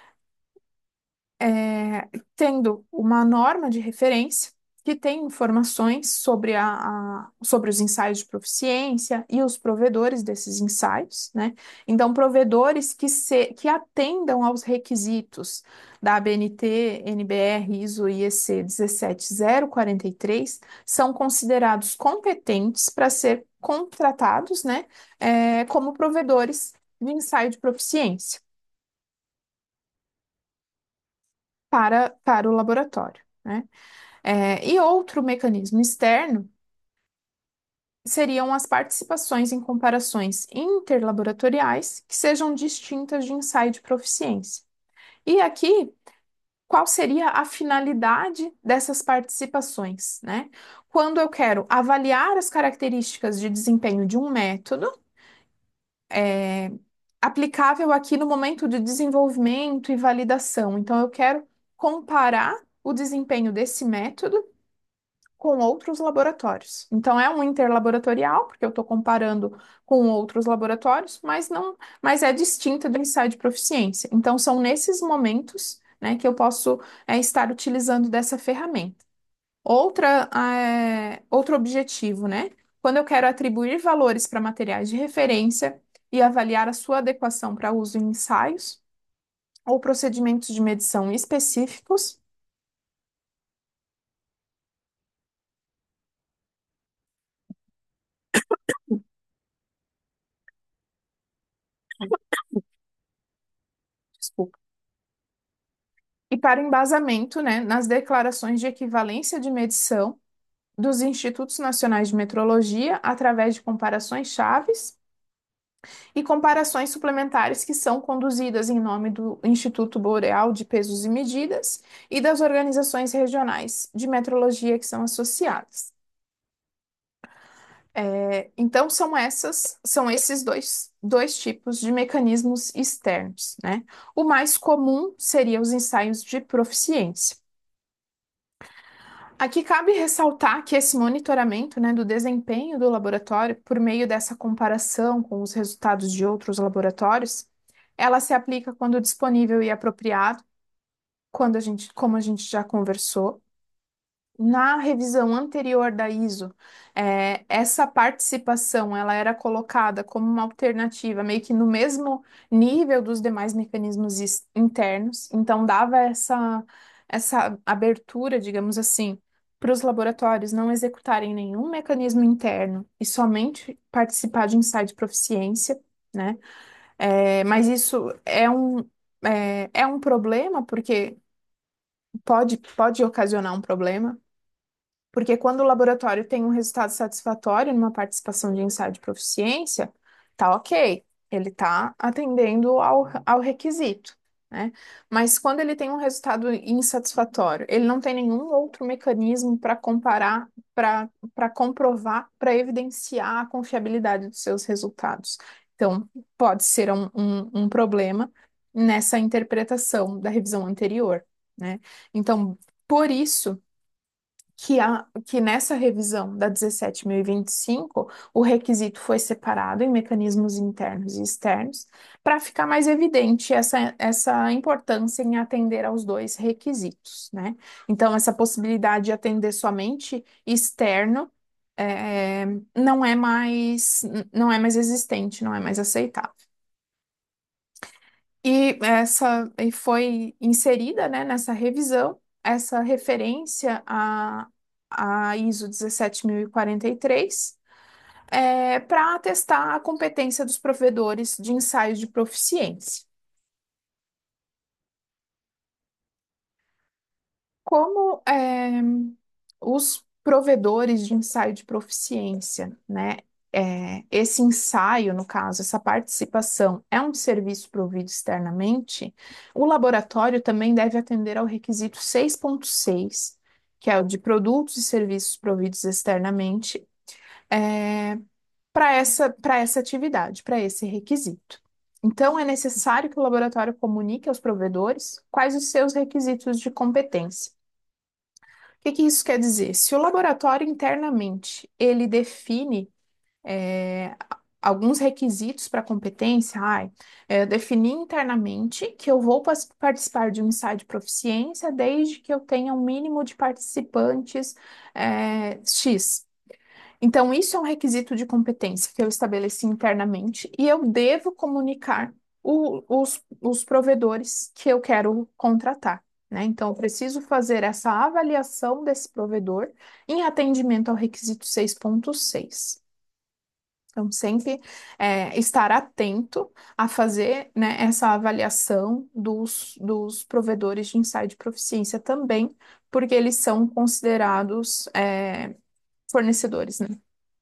Tendo uma norma de referência que tem informações sobre, sobre os ensaios de proficiência e os provedores desses ensaios, né? Então, provedores que atendam aos requisitos da ABNT, NBR, ISO e IEC 17043 são considerados competentes para ser contratados, né, como provedores de ensaio de proficiência para o laboratório, né? E outro mecanismo externo seriam as participações em comparações interlaboratoriais que sejam distintas de ensaio de proficiência. E aqui, qual seria a finalidade dessas participações, né? Quando eu quero avaliar as características de desempenho de um método, é, aplicável aqui no momento de desenvolvimento e validação. Então, eu quero comparar o desempenho desse método com outros laboratórios. Então, é um interlaboratorial, porque eu estou comparando com outros laboratórios, mas é distinta do ensaio de proficiência. Então, são nesses momentos, né, que eu posso, estar utilizando dessa ferramenta. Outro objetivo, né? Quando eu quero atribuir valores para materiais de referência e avaliar a sua adequação para uso em ensaios ou procedimentos de medição específicos. Desculpa. E para embasamento, né, nas declarações de equivalência de medição dos Institutos Nacionais de Metrologia através de comparações chaves e comparações suplementares que são conduzidas em nome do Instituto Boreal de Pesos e Medidas e das organizações regionais de metrologia que são associadas. Então, são esses dois tipos de mecanismos externos, né? O mais comum seria os ensaios de proficiência. Aqui cabe ressaltar que esse monitoramento, né, do desempenho do laboratório, por meio dessa comparação com os resultados de outros laboratórios, ela se aplica quando disponível e apropriado, como a gente já conversou. Na revisão anterior da ISO, essa participação ela era colocada como uma alternativa, meio que no mesmo nível dos demais mecanismos internos, então dava essa abertura, digamos assim, para os laboratórios não executarem nenhum mecanismo interno e somente participar de ensaio de proficiência, né? Mas isso é um problema, porque pode ocasionar um problema porque quando o laboratório tem um resultado satisfatório numa participação de ensaio de proficiência, tá ok, ele está atendendo ao requisito, né? Mas quando ele tem um resultado insatisfatório, ele não tem nenhum outro mecanismo para comparar, para comprovar, para evidenciar a confiabilidade dos seus resultados. Então, pode ser um problema nessa interpretação da revisão anterior, né? Então, por isso que nessa revisão da 17.025, o requisito foi separado em mecanismos internos e externos, para ficar mais evidente essa importância em atender aos dois requisitos, né? Então, essa possibilidade de atender somente externo é, não é mais existente, não é mais aceitável. E foi inserida, né, nessa revisão essa referência à ISO 17043 para atestar a competência dos provedores de ensaios de proficiência. Como os provedores de ensaio de proficiência, né? Esse ensaio, no caso, essa participação é um serviço provido externamente, o laboratório também deve atender ao requisito 6.6, que é o de produtos e serviços providos externamente, para essa atividade, para esse requisito. Então, é necessário que o laboratório comunique aos provedores quais os seus requisitos de competência. O que que isso quer dizer? Se o laboratório internamente ele define é, alguns requisitos para competência, eu defini internamente que eu vou participar de um ensaio de proficiência desde que eu tenha um mínimo de participantes X. Então, isso é um requisito de competência que eu estabeleci internamente e eu devo comunicar os provedores que eu quero contratar, né? Então, eu preciso fazer essa avaliação desse provedor em atendimento ao requisito 6.6. Então, sempre estar atento a fazer, né, essa avaliação dos provedores de ensaio de proficiência também, porque eles são considerados fornecedores, né?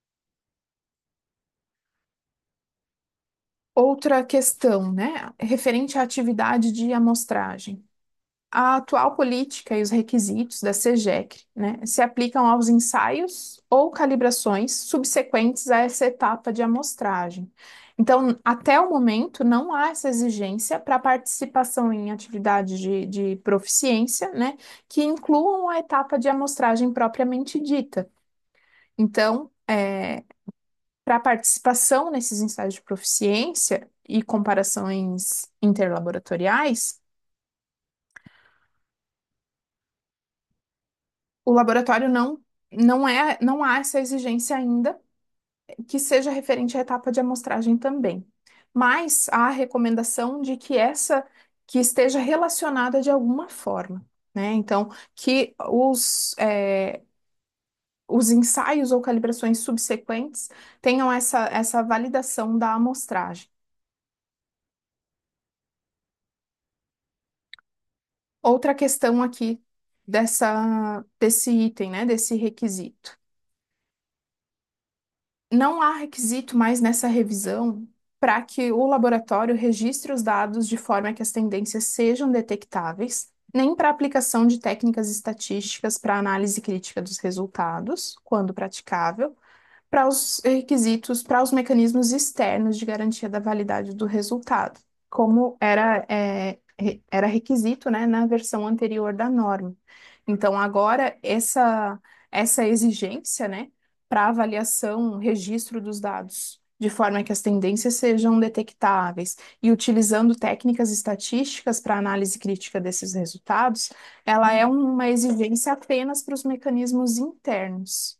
Outra questão, né, referente à atividade de amostragem. A atual política e os requisitos da SEGEC, né, se aplicam aos ensaios ou calibrações subsequentes a essa etapa de amostragem. Então, até o momento, não há essa exigência para participação em atividades de proficiência, né, que incluam a etapa de amostragem propriamente dita. Então, para participação nesses ensaios de proficiência e comparações interlaboratoriais, o laboratório não há essa exigência ainda que seja referente à etapa de amostragem também. Mas há a recomendação de que essa que esteja relacionada de alguma forma, né? Então, que os ensaios ou calibrações subsequentes tenham essa validação da amostragem. Outra questão aqui desse item, né, desse requisito. Não há requisito mais nessa revisão para que o laboratório registre os dados de forma que as tendências sejam detectáveis, nem para aplicação de técnicas estatísticas para análise crítica dos resultados, quando praticável, para os requisitos, para os mecanismos externos de garantia da validade do resultado, como era requisito, né, na versão anterior da norma. Então, agora, essa exigência, né, para avaliação, registro dos dados, de forma que as tendências sejam detectáveis e utilizando técnicas estatísticas para análise crítica desses resultados, ela é uma exigência apenas para os mecanismos internos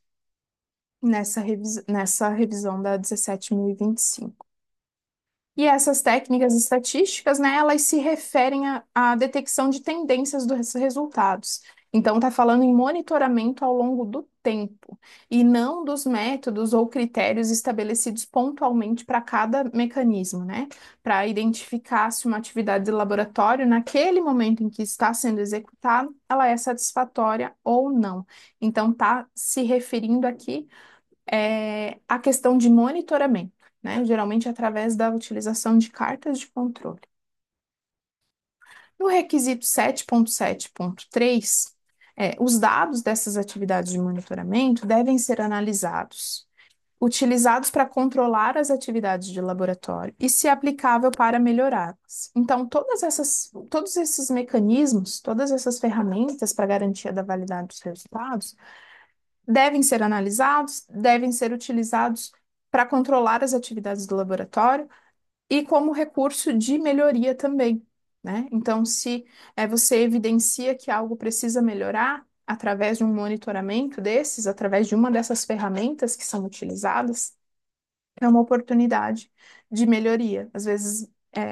nessa revisão da 17.025. E essas técnicas estatísticas, né, elas se referem à detecção de tendências dos resultados. Então, está falando em monitoramento ao longo do tempo, e não dos métodos ou critérios estabelecidos pontualmente para cada mecanismo, né? Para identificar se uma atividade de laboratório, naquele momento em que está sendo executada, ela é satisfatória ou não. Então, está se referindo aqui a questão de monitoramento, né? Geralmente através da utilização de cartas de controle. No requisito 7.7.3, os dados dessas atividades de monitoramento devem ser analisados, utilizados para controlar as atividades de laboratório e, se aplicável, para melhorá-las. Então, todos esses mecanismos, todas essas ferramentas para garantia da validade dos resultados devem ser analisados, devem ser utilizados para controlar as atividades do laboratório e como recurso de melhoria também, né? Então, se você evidencia que algo precisa melhorar através de um monitoramento desses, através de uma dessas ferramentas que são utilizadas, é uma oportunidade de melhoria. Às vezes,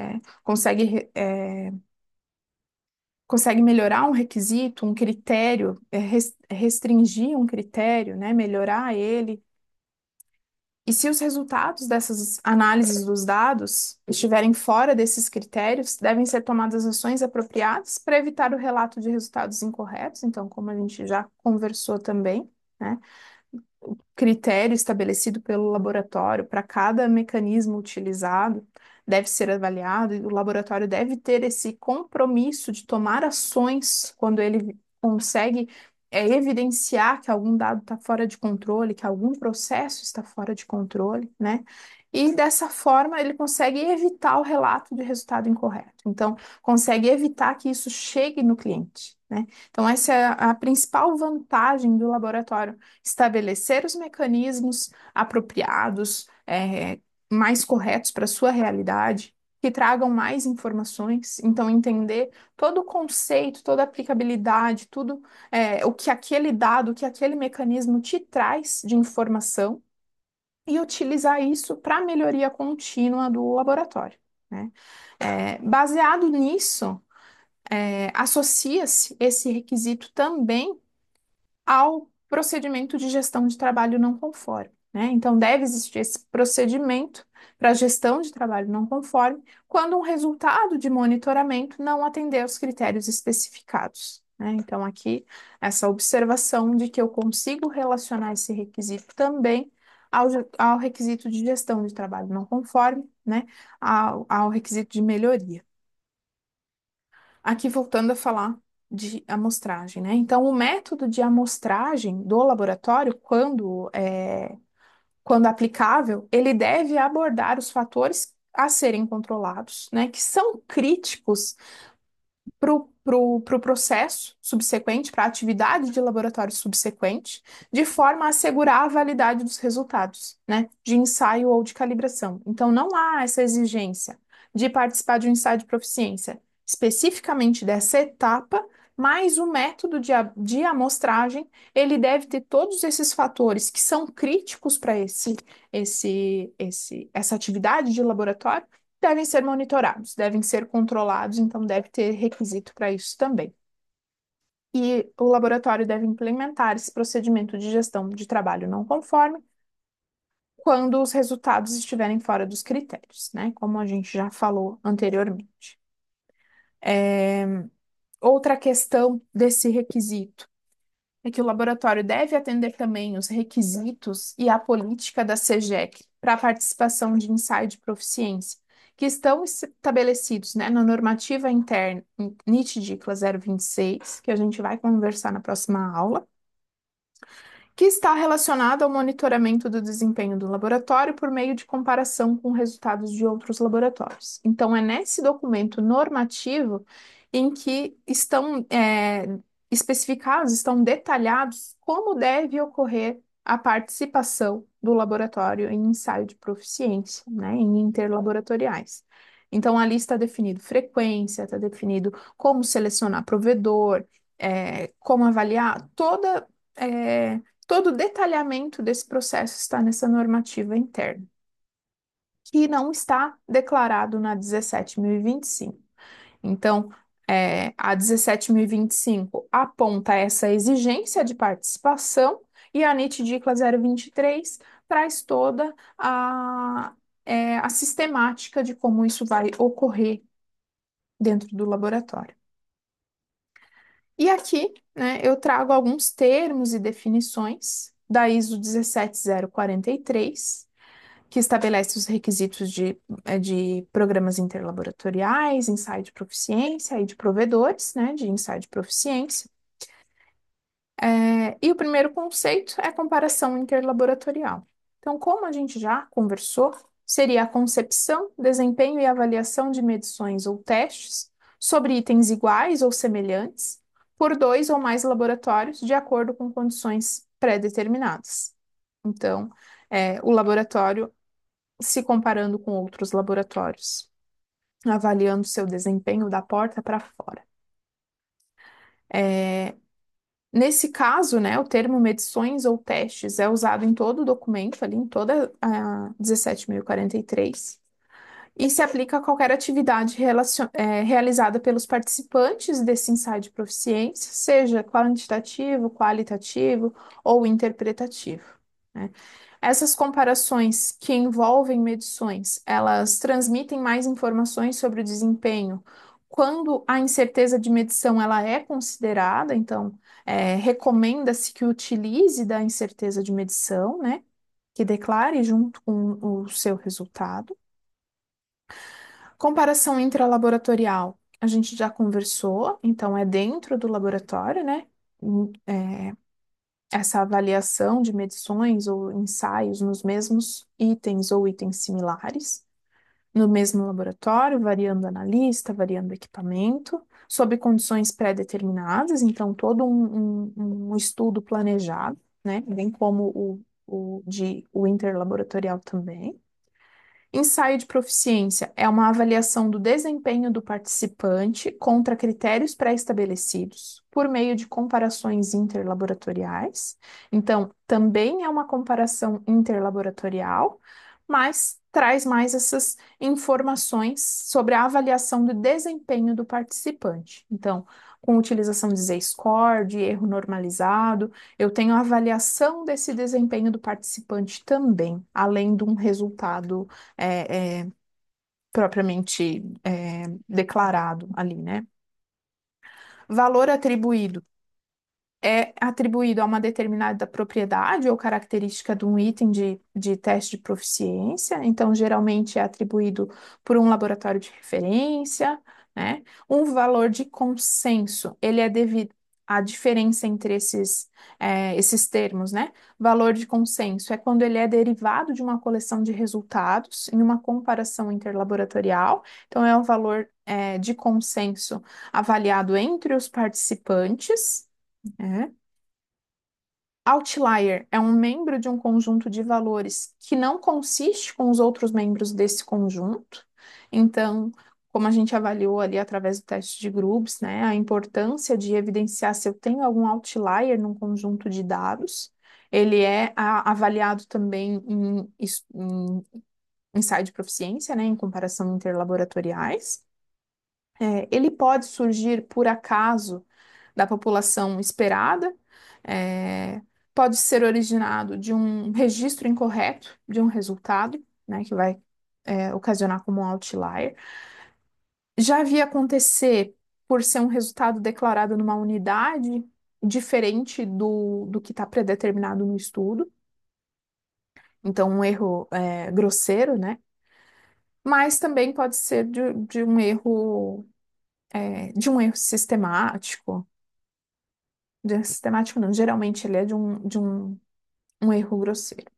consegue melhorar um requisito, um critério, restringir um critério, né? Melhorar ele. E se os resultados dessas análises dos dados estiverem fora desses critérios, devem ser tomadas ações apropriadas para evitar o relato de resultados incorretos. Então, como a gente já conversou também, né? Critério estabelecido pelo laboratório para cada mecanismo utilizado deve ser avaliado e o laboratório deve ter esse compromisso de tomar ações quando ele consegue evidenciar que algum dado está fora de controle, que algum processo está fora de controle, né? E dessa forma ele consegue evitar o relato de resultado incorreto. Então, consegue evitar que isso chegue no cliente, né? Então, essa é a principal vantagem do laboratório: estabelecer os mecanismos apropriados, mais corretos para a sua realidade, que tragam mais informações. Então, entender todo o conceito, toda a aplicabilidade, tudo o que aquele dado, o que aquele mecanismo te traz de informação e utilizar isso para a melhoria contínua do laboratório, né? Baseado nisso, associa-se esse requisito também ao procedimento de gestão de trabalho não conforme, né? Então, deve existir esse procedimento para gestão de trabalho não conforme quando um resultado de monitoramento não atender aos critérios especificados, né? Então, aqui, essa observação de que eu consigo relacionar esse requisito também ao requisito de gestão de trabalho não conforme, né? Ao requisito de melhoria. Aqui voltando a falar de amostragem, né? Então, o método de amostragem do laboratório, quando aplicável, ele deve abordar os fatores a serem controlados, né? Que são críticos para o processo subsequente, para a atividade de laboratório subsequente, de forma a assegurar a validade dos resultados, né, de ensaio ou de calibração. Então, não há essa exigência de participar de um ensaio de proficiência especificamente dessa etapa, mas o método de amostragem, ele deve ter todos esses fatores que são críticos para essa atividade de laboratório, devem ser monitorados, devem ser controlados, então deve ter requisito para isso também. E o laboratório deve implementar esse procedimento de gestão de trabalho não conforme quando os resultados estiverem fora dos critérios, né? Como a gente já falou anteriormente. Outra questão desse requisito é que o laboratório deve atender também os requisitos e a política da SEGEC para a participação de ensaio de proficiência, que estão estabelecidos, né, na normativa interna NIT-DICLA 026, que a gente vai conversar na próxima aula, que está relacionado ao monitoramento do desempenho do laboratório por meio de comparação com resultados de outros laboratórios. Então, é nesse documento normativo em que estão especificados, estão detalhados como deve ocorrer a participação do laboratório em ensaio de proficiência, né, em interlaboratoriais. Então, ali está definido frequência, está definido como selecionar provedor, como avaliar todo o detalhamento desse processo está nessa normativa interna, que não está declarado na 17.025. Então, a 17.025 aponta essa exigência de participação e a NIT-DICLA 023 traz toda a sistemática de como isso vai ocorrer dentro do laboratório. E aqui, né, eu trago alguns termos e definições da ISO 17043, que estabelece os requisitos de programas interlaboratoriais, ensaio de proficiência e de provedores, né, de ensaio de proficiência. E o primeiro conceito é a comparação interlaboratorial. Então, como a gente já conversou, seria a concepção, desempenho e avaliação de medições ou testes sobre itens iguais ou semelhantes por dois ou mais laboratórios de acordo com condições pré-determinadas. Então, o laboratório se comparando com outros laboratórios, avaliando seu desempenho da porta para fora. É, Nesse caso, né, o termo medições ou testes é usado em todo o documento, ali em toda a 17.043, e se aplica a qualquer atividade realizada pelos participantes desse ensaio de proficiência, seja quantitativo, qualitativo ou interpretativo, né? Essas comparações que envolvem medições, elas transmitem mais informações sobre o desempenho quando a incerteza de medição ela é considerada, então recomenda-se que utilize da incerteza de medição, né? Que declare junto com o seu resultado. Comparação intralaboratorial, a gente já conversou, então é dentro do laboratório, né? Essa avaliação de medições ou ensaios nos mesmos itens ou itens similares, no mesmo laboratório, variando analista, variando equipamento, sob condições pré-determinadas, então todo um estudo planejado, né? Bem como o interlaboratorial também. Ensaio de proficiência é uma avaliação do desempenho do participante contra critérios pré-estabelecidos por meio de comparações interlaboratoriais. Então, também é uma comparação interlaboratorial, mas traz mais essas informações sobre a avaliação do desempenho do participante. Então, com utilização de Z-score, de erro normalizado, eu tenho a avaliação desse desempenho do participante também, além de um resultado propriamente declarado ali, né? Valor atribuído é atribuído a uma determinada propriedade ou característica de um item de teste de proficiência, então geralmente é atribuído por um laboratório de referência, né? Um valor de consenso, ele é devido à diferença entre esses termos, né? Valor de consenso é quando ele é derivado de uma coleção de resultados em uma comparação interlaboratorial, então é um valor de consenso avaliado entre os participantes. É. Outlier é um membro de um conjunto de valores que não consiste com os outros membros desse conjunto. Então, como a gente avaliou ali através do teste de Grubbs, né, a importância de evidenciar se eu tenho algum outlier num conjunto de dados. Ele é avaliado também em ensaio de proficiência, né, em comparação interlaboratoriais. Ele pode surgir por acaso da população esperada, é, pode ser originado de um registro incorreto de um resultado, né, que vai ocasionar como um outlier. Já vi acontecer por ser um resultado declarado numa unidade diferente do que está predeterminado no estudo, então um erro grosseiro, né? Mas também pode ser de um erro sistemático. De sistemático não, geralmente ele é um erro grosseiro.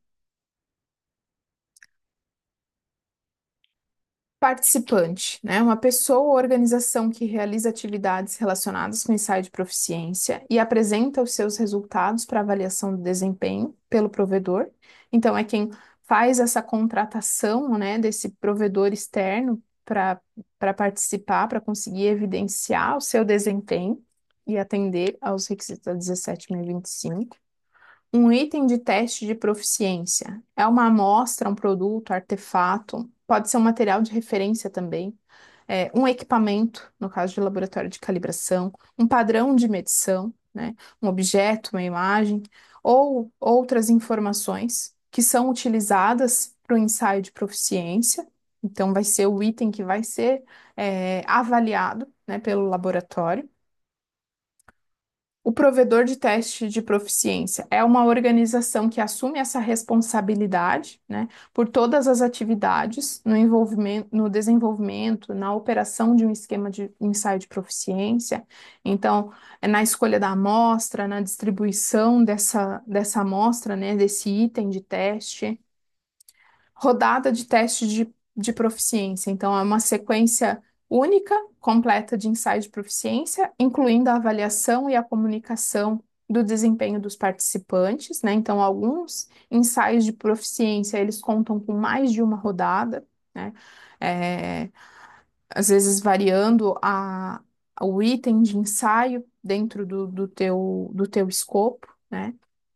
Participante, né? Uma pessoa ou organização que realiza atividades relacionadas com ensaio de proficiência e apresenta os seus resultados para avaliação do desempenho pelo provedor. Então, é quem faz essa contratação, né, desse provedor externo para participar, para conseguir evidenciar o seu desempenho e atender aos requisitos da 17.025. Um item de teste de proficiência é uma amostra, um produto, artefato, pode ser um material de referência também, um equipamento, no caso de laboratório de calibração, um padrão de medição, né, um objeto, uma imagem, ou outras informações que são utilizadas para o ensaio de proficiência. Então, vai ser o item que vai ser avaliado, né, pelo laboratório. O provedor de teste de proficiência é uma organização que assume essa responsabilidade, né, por todas as atividades no envolvimento, no desenvolvimento, na operação de um esquema de ensaio de proficiência. Então, é na escolha da amostra, na distribuição dessa amostra, né, desse item de teste. Rodada de teste de proficiência. Então, é uma sequência única, completa de ensaio de proficiência, incluindo a avaliação e a comunicação do desempenho dos participantes, né? Então, alguns ensaios de proficiência, eles contam com mais de uma rodada, né? É, às vezes variando o item de ensaio dentro do teu escopo, né?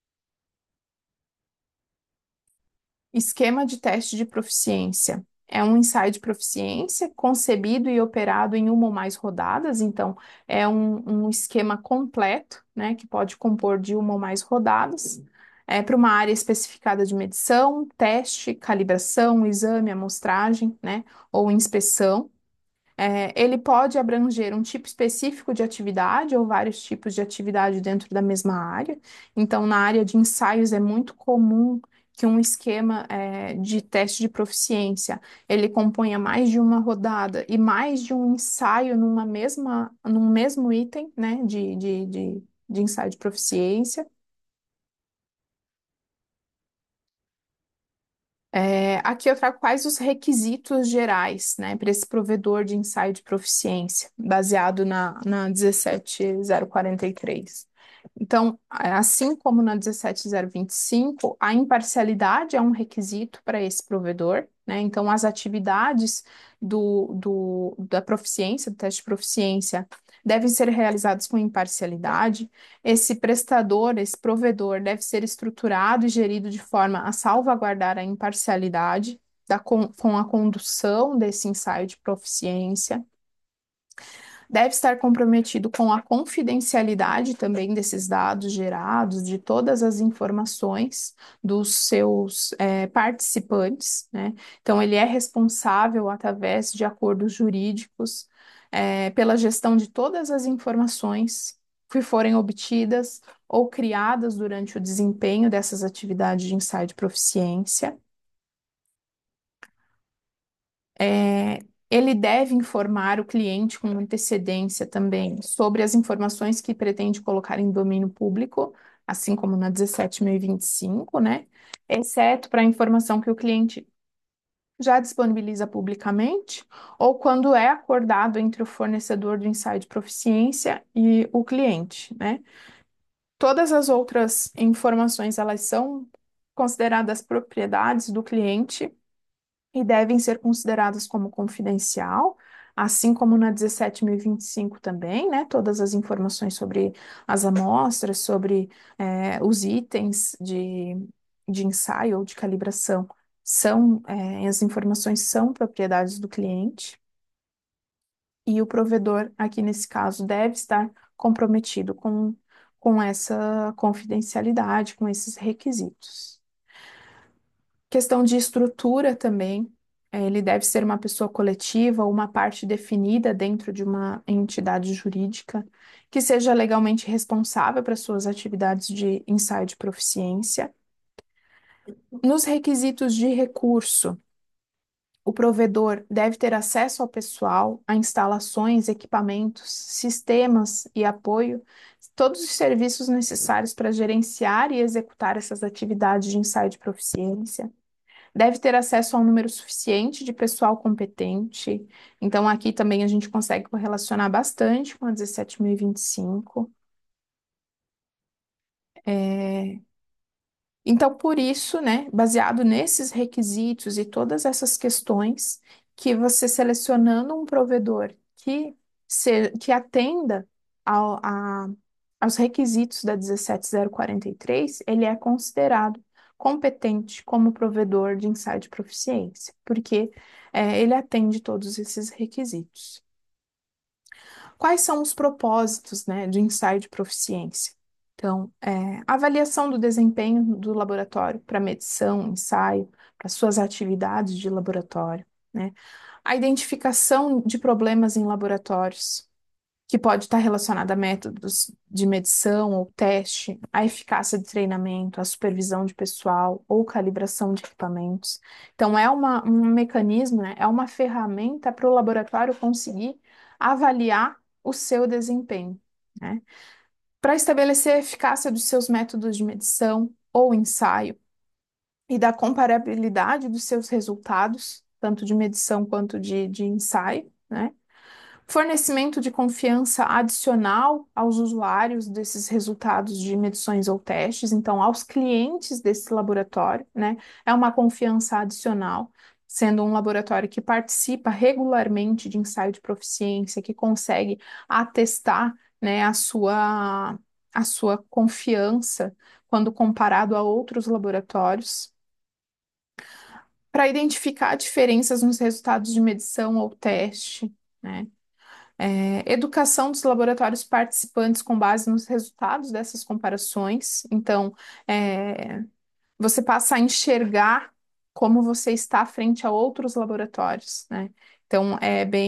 Esquema de teste de proficiência. É um ensaio de proficiência concebido e operado em uma ou mais rodadas, então é um esquema completo, né, que pode compor de uma ou mais rodadas, para uma área especificada de medição, teste, calibração, exame, amostragem, né, ou inspeção. Ele pode abranger um tipo específico de atividade ou vários tipos de atividade dentro da mesma área. Então, na área de ensaios é muito comum que um esquema de teste de proficiência ele componha mais de uma rodada e mais de um ensaio num mesmo item, né, de ensaio de proficiência. Aqui eu trago quais os requisitos gerais, né, para esse provedor de ensaio de proficiência, baseado na 17043. Então, assim como na 17025, a imparcialidade é um requisito para esse provedor, né? Então, as atividades da proficiência, do teste de proficiência, devem ser realizadas com imparcialidade. Esse prestador, esse provedor, deve ser estruturado e gerido de forma a salvaguardar a imparcialidade com a condução desse ensaio de proficiência. Deve estar comprometido com a confidencialidade também desses dados gerados, de todas as informações dos seus participantes, né? Então, ele é responsável, através de acordos jurídicos, pela gestão de todas as informações que forem obtidas ou criadas durante o desempenho dessas atividades de ensaio de proficiência. É, ele deve informar o cliente com antecedência também sobre as informações que pretende colocar em domínio público, assim como na 17.025, né? Exceto para a informação que o cliente já disponibiliza publicamente ou quando é acordado entre o fornecedor do ensaio de proficiência e o cliente, né? Todas as outras informações, elas são consideradas propriedades do cliente e devem ser consideradas como confidencial, assim como na 17.025 também, né? Todas as informações sobre as amostras, sobre os itens de ensaio ou de calibração as informações são propriedades do cliente e o provedor, aqui nesse caso, deve estar comprometido com essa confidencialidade, com esses requisitos. Questão de estrutura também. Ele deve ser uma pessoa coletiva ou uma parte definida dentro de uma entidade jurídica que seja legalmente responsável para suas atividades de ensaio de proficiência. Nos requisitos de recurso, o provedor deve ter acesso ao pessoal, a instalações, equipamentos, sistemas e apoio todos os serviços necessários para gerenciar e executar essas atividades de ensaio de proficiência. Deve ter acesso a um número suficiente de pessoal competente. Então, aqui também a gente consegue correlacionar bastante com a 17.025. É, Então, por isso, né, baseado nesses requisitos e todas essas questões, que você selecionando um provedor que atenda ao- a- aos requisitos da 17043, ele é considerado competente como provedor de ensaio de proficiência, porque ele atende todos esses requisitos. Quais são os propósitos, né, de ensaio de proficiência? Então, avaliação do desempenho do laboratório para medição, ensaio, para suas atividades de laboratório, né? A identificação de problemas em laboratórios, que pode estar relacionada a métodos de medição ou teste, a eficácia de treinamento, a supervisão de pessoal ou calibração de equipamentos. Então, um mecanismo, né, é uma ferramenta para o laboratório conseguir avaliar o seu desempenho, né? Para estabelecer a eficácia dos seus métodos de medição ou ensaio e da comparabilidade dos seus resultados, tanto de medição quanto de ensaio, né? Fornecimento de confiança adicional aos usuários desses resultados de medições ou testes, então aos clientes desse laboratório, né? É uma confiança adicional, sendo um laboratório que participa regularmente de ensaio de proficiência, que consegue atestar, né, a sua confiança quando comparado a outros laboratórios. Para identificar diferenças nos resultados de medição ou teste, né? Educação dos laboratórios participantes com base nos resultados dessas comparações. Então, é, você passa a enxergar como você está frente a outros laboratórios, né? Então,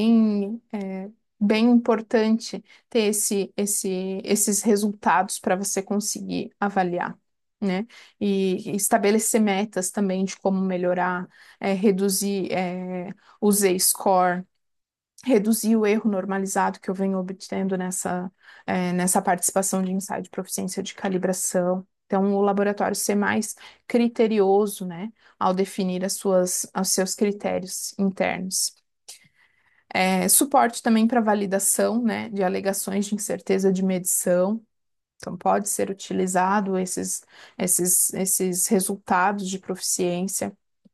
bem importante ter esses resultados para você conseguir avaliar, né? E estabelecer metas também de como melhorar, reduzir, o Z-score, reduzir o erro normalizado que eu venho obtendo nessa participação de ensaio de proficiência de calibração. Então, o laboratório ser mais criterioso, né, ao definir os seus critérios internos. Suporte também para validação, né, de alegações de incerteza de medição. Então, pode ser utilizado esses resultados de proficiência.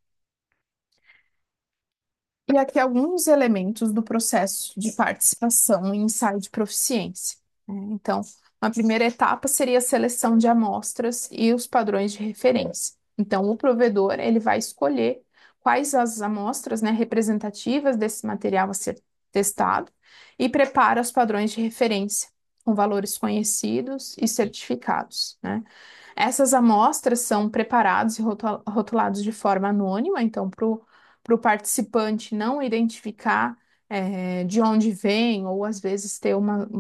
E aqui alguns elementos do processo de participação em ensaio de proficiência, né? Então, a primeira etapa seria a seleção de amostras e os padrões de referência. Então, o provedor ele vai escolher quais as amostras, né, representativas desse material a ser testado e prepara os padrões de referência com valores conhecidos e certificados, né? Essas amostras são preparadas e rotuladas de forma anônima, então, para o participante não identificar de onde vem, ou às vezes ter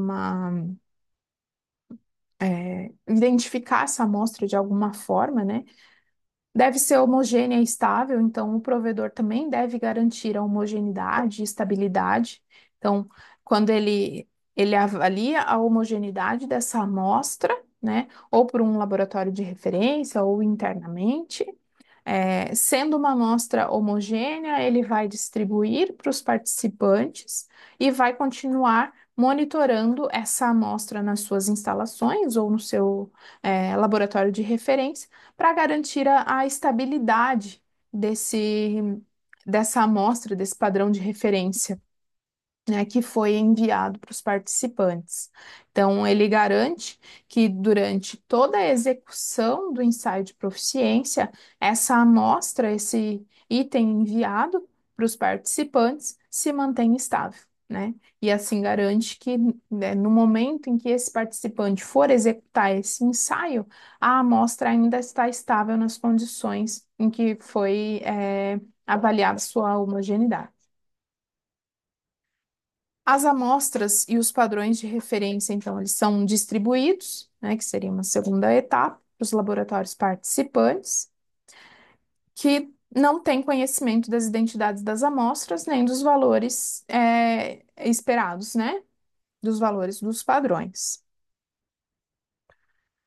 identificar essa amostra de alguma forma, né? Deve ser homogênea e estável, então o provedor também deve garantir a homogeneidade e estabilidade. Então, quando ele avalia a homogeneidade dessa amostra, né, ou por um laboratório de referência ou internamente, sendo uma amostra homogênea, ele vai distribuir para os participantes e vai continuar monitorando essa amostra nas suas instalações ou no seu, laboratório de referência para garantir a estabilidade dessa amostra, desse padrão de referência, né, que foi enviado para os participantes. Então, ele garante que durante toda a execução do ensaio de proficiência, essa amostra, esse item enviado para os participantes, se mantém estável, né? E assim garante que, né, no momento em que esse participante for executar esse ensaio, a amostra ainda está estável nas condições em que foi, avaliada sua homogeneidade. As amostras e os padrões de referência, então, eles são distribuídos, né, que seria uma segunda etapa, para os laboratórios participantes, que não têm conhecimento das identidades das amostras, nem dos valores esperados, né, dos valores dos padrões.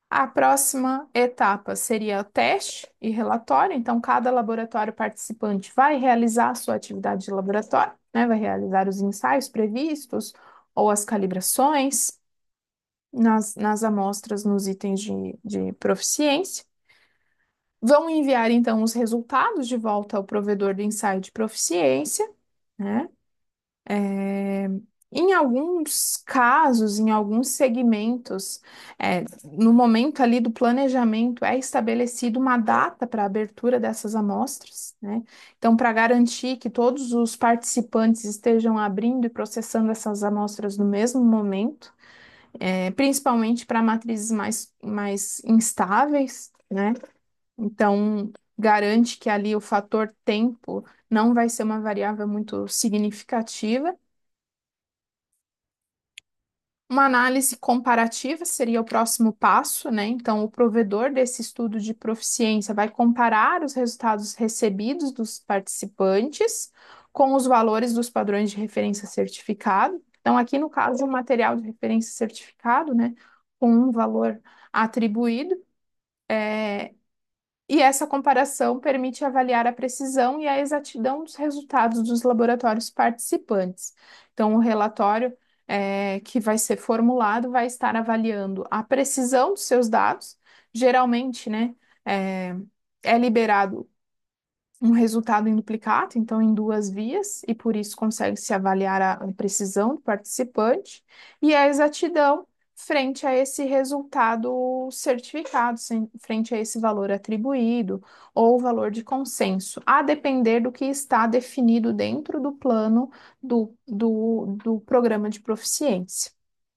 A próxima etapa seria o teste e relatório. Então, cada laboratório participante vai realizar a sua atividade de laboratório, né? Vai realizar os ensaios previstos ou as calibrações nas amostras, nos itens de proficiência. Vão enviar, então, os resultados de volta ao provedor do ensaio de proficiência, né? É, em alguns casos, em alguns segmentos, no momento ali do planejamento, é estabelecido uma data para a abertura dessas amostras, né? Então, para garantir que todos os participantes estejam abrindo e processando essas amostras no mesmo momento, principalmente para matrizes mais instáveis, né? Então, garante que ali o fator tempo não vai ser uma variável muito significativa. Uma análise comparativa seria o próximo passo, né? Então, o provedor desse estudo de proficiência vai comparar os resultados recebidos dos participantes com os valores dos padrões de referência certificado. Então, aqui no caso, o material de referência certificado, né, com um valor atribuído. E essa comparação permite avaliar a precisão e a exatidão dos resultados dos laboratórios participantes. Então, o relatório que vai ser formulado vai estar avaliando a precisão dos seus dados. Geralmente, né, é, é liberado um resultado em duplicado, então em duas vias, e por isso consegue-se avaliar a precisão do participante e a exatidão frente a esse resultado certificado, frente a esse valor atribuído ou valor de consenso, a depender do que está definido dentro do plano do programa de proficiência.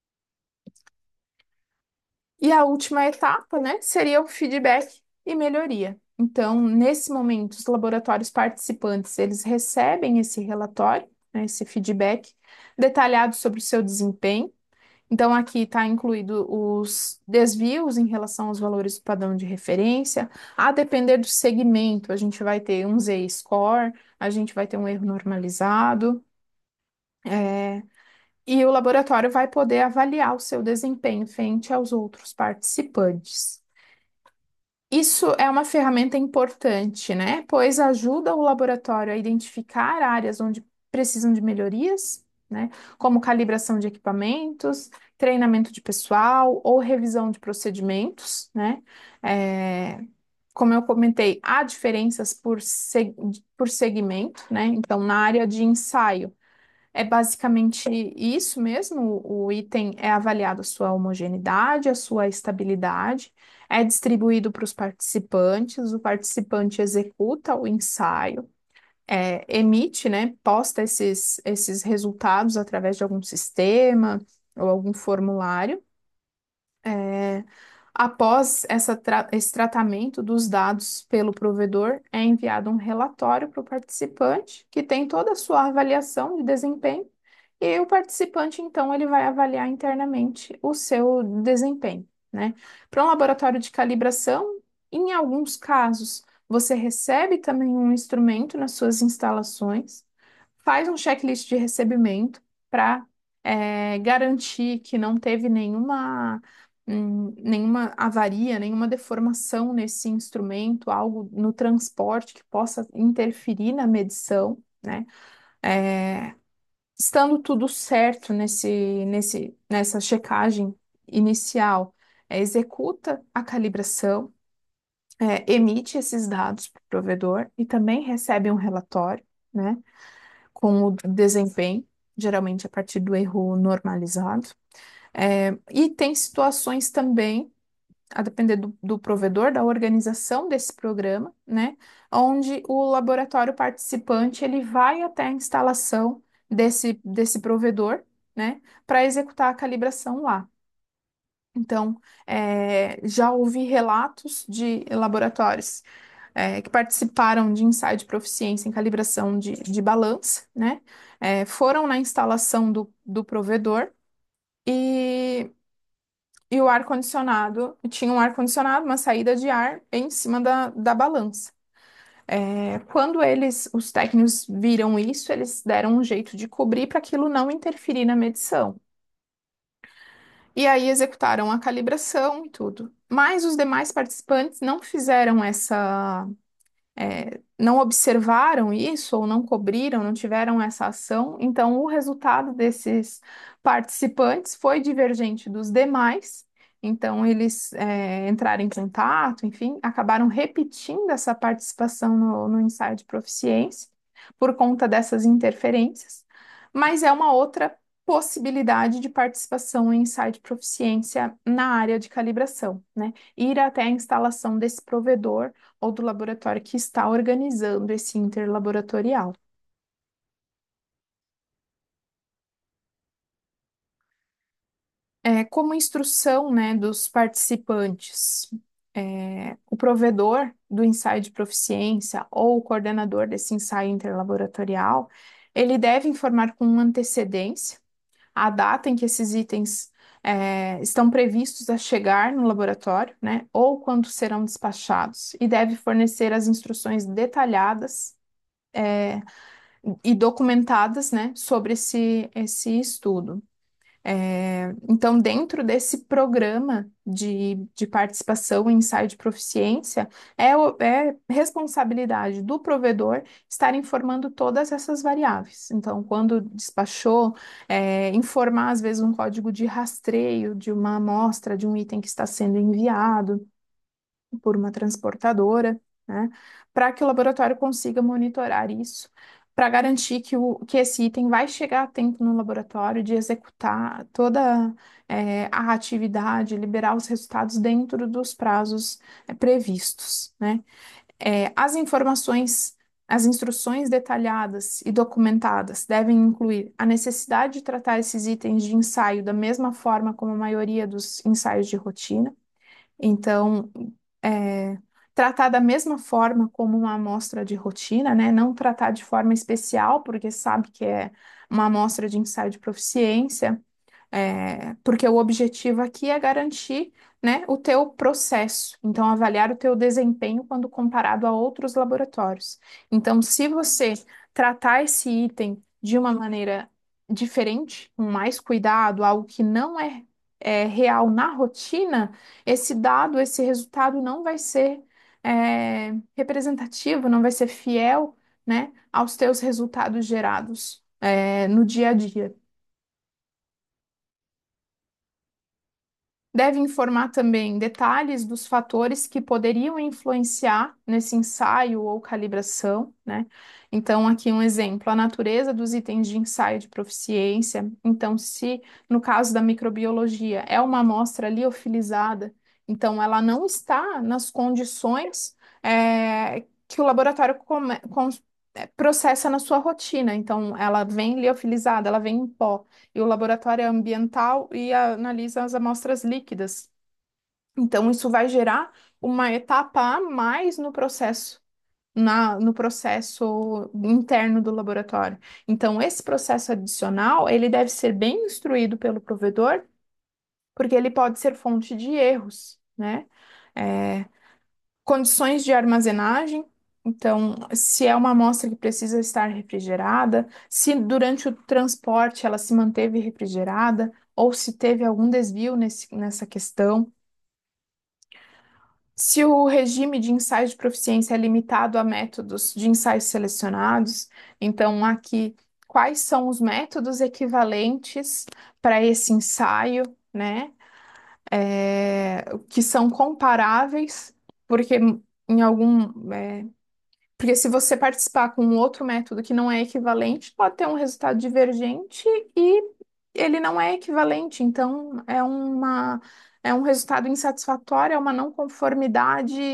E a última etapa, né, seria o feedback e melhoria. Então, nesse momento, os laboratórios participantes, eles recebem esse relatório, né, esse feedback detalhado sobre o seu desempenho. Então, aqui está incluído os desvios em relação aos valores do padrão de referência. A depender do segmento, a gente vai ter um Z-score, a gente vai ter um erro normalizado. é, e o laboratório vai poder avaliar o seu desempenho frente aos outros participantes. Isso é uma ferramenta importante, né? Pois ajuda o laboratório a identificar áreas onde precisam de melhorias, né? Como calibração de equipamentos, treinamento de pessoal ou revisão de procedimentos, né? É, como eu comentei, há diferenças por segmento, né? Então, na área de ensaio, é basicamente isso mesmo. O item é avaliado a sua homogeneidade, a sua estabilidade, é distribuído para os participantes, o participante executa o ensaio, emite, né, posta esses resultados através de algum sistema ou algum formulário. É, Após esse tratamento dos dados pelo provedor, é enviado um relatório para o participante, que tem toda a sua avaliação de desempenho, e o participante, então, ele vai avaliar internamente o seu desempenho, né? Para um laboratório de calibração, em alguns casos, você recebe também um instrumento nas suas instalações, faz um checklist de recebimento para garantir que não teve nenhuma avaria, nenhuma deformação nesse instrumento, algo no transporte que possa interferir na medição, né? É, Estando tudo certo nessa checagem inicial, executa a calibração, emite esses dados para o provedor e também recebe um relatório, né, com o desempenho, geralmente a partir do erro normalizado. E tem situações também, a depender do provedor, da organização desse programa, né, onde o laboratório participante ele vai até a instalação desse provedor, né, para executar a calibração lá. Então, já ouvi relatos de laboratórios que participaram de ensaio de proficiência em calibração de balança, né? Foram na instalação do provedor e, e o ar-condicionado, tinha um ar-condicionado, uma saída de ar em cima da balança. Quando os técnicos viram isso, eles deram um jeito de cobrir para aquilo não interferir na medição. E aí executaram a calibração e tudo. Mas os demais participantes não fizeram não observaram isso ou não cobriram, não tiveram essa ação. Então, o resultado desses participantes foi divergente dos demais. Então, eles entraram em contato, enfim, acabaram repetindo essa participação no ensaio de proficiência por conta dessas interferências. Mas é uma outra possibilidade de participação em ensaio de proficiência na área de calibração, né? Ir até a instalação desse provedor ou do laboratório que está organizando esse interlaboratorial. Como instrução, né, dos participantes, o provedor do ensaio de proficiência ou o coordenador desse ensaio interlaboratorial, ele deve informar com antecedência a data em que esses itens estão previstos a chegar no laboratório, né, ou quando serão despachados, e deve fornecer as instruções detalhadas e documentadas, né, sobre esse estudo. Então, dentro desse programa de participação em ensaio de proficiência, é responsabilidade do provedor estar informando todas essas variáveis. Então, quando despachou, informar, às vezes, um código de rastreio de uma amostra, de um item que está sendo enviado por uma transportadora, né, para que o laboratório consiga monitorar isso, para garantir que esse item vai chegar a tempo no laboratório de executar toda a atividade, liberar os resultados dentro dos prazos previstos, né? As informações, as instruções detalhadas e documentadas devem incluir a necessidade de tratar esses itens de ensaio da mesma forma como a maioria dos ensaios de rotina. Então, é, tratar da mesma forma como uma amostra de rotina, né? Não tratar de forma especial, porque sabe que é uma amostra de ensaio de proficiência, porque o objetivo aqui é garantir, né, o teu processo, então avaliar o teu desempenho quando comparado a outros laboratórios. Então, se você tratar esse item de uma maneira diferente, com mais cuidado, algo que não é real na rotina, esse dado, esse resultado não vai ser representativo, não vai ser fiel, né, aos teus resultados gerados no dia a dia. Deve informar também detalhes dos fatores que poderiam influenciar nesse ensaio ou calibração, né? Então, aqui um exemplo, a natureza dos itens de ensaio de proficiência. Então, se no caso da microbiologia é uma amostra liofilizada, então ela não está nas condições que o laboratório processa na sua rotina. Então, ela vem liofilizada, ela vem em pó e o laboratório é ambiental e analisa as amostras líquidas. Então, isso vai gerar uma etapa a mais no processo, no processo interno do laboratório. Então, esse processo adicional, ele deve ser bem instruído pelo provedor, porque ele pode ser fonte de erros, né? É, Condições de armazenagem. Então, se é uma amostra que precisa estar refrigerada, se durante o transporte ela se manteve refrigerada, ou se teve algum desvio nessa questão. Se o regime de ensaio de proficiência é limitado a métodos de ensaios selecionados, então aqui quais são os métodos equivalentes para esse ensaio, né? Que são comparáveis, porque em algum, porque se você participar com um outro método que não é equivalente, pode ter um resultado divergente e ele não é equivalente. Então, é um resultado insatisfatório, é uma não conformidade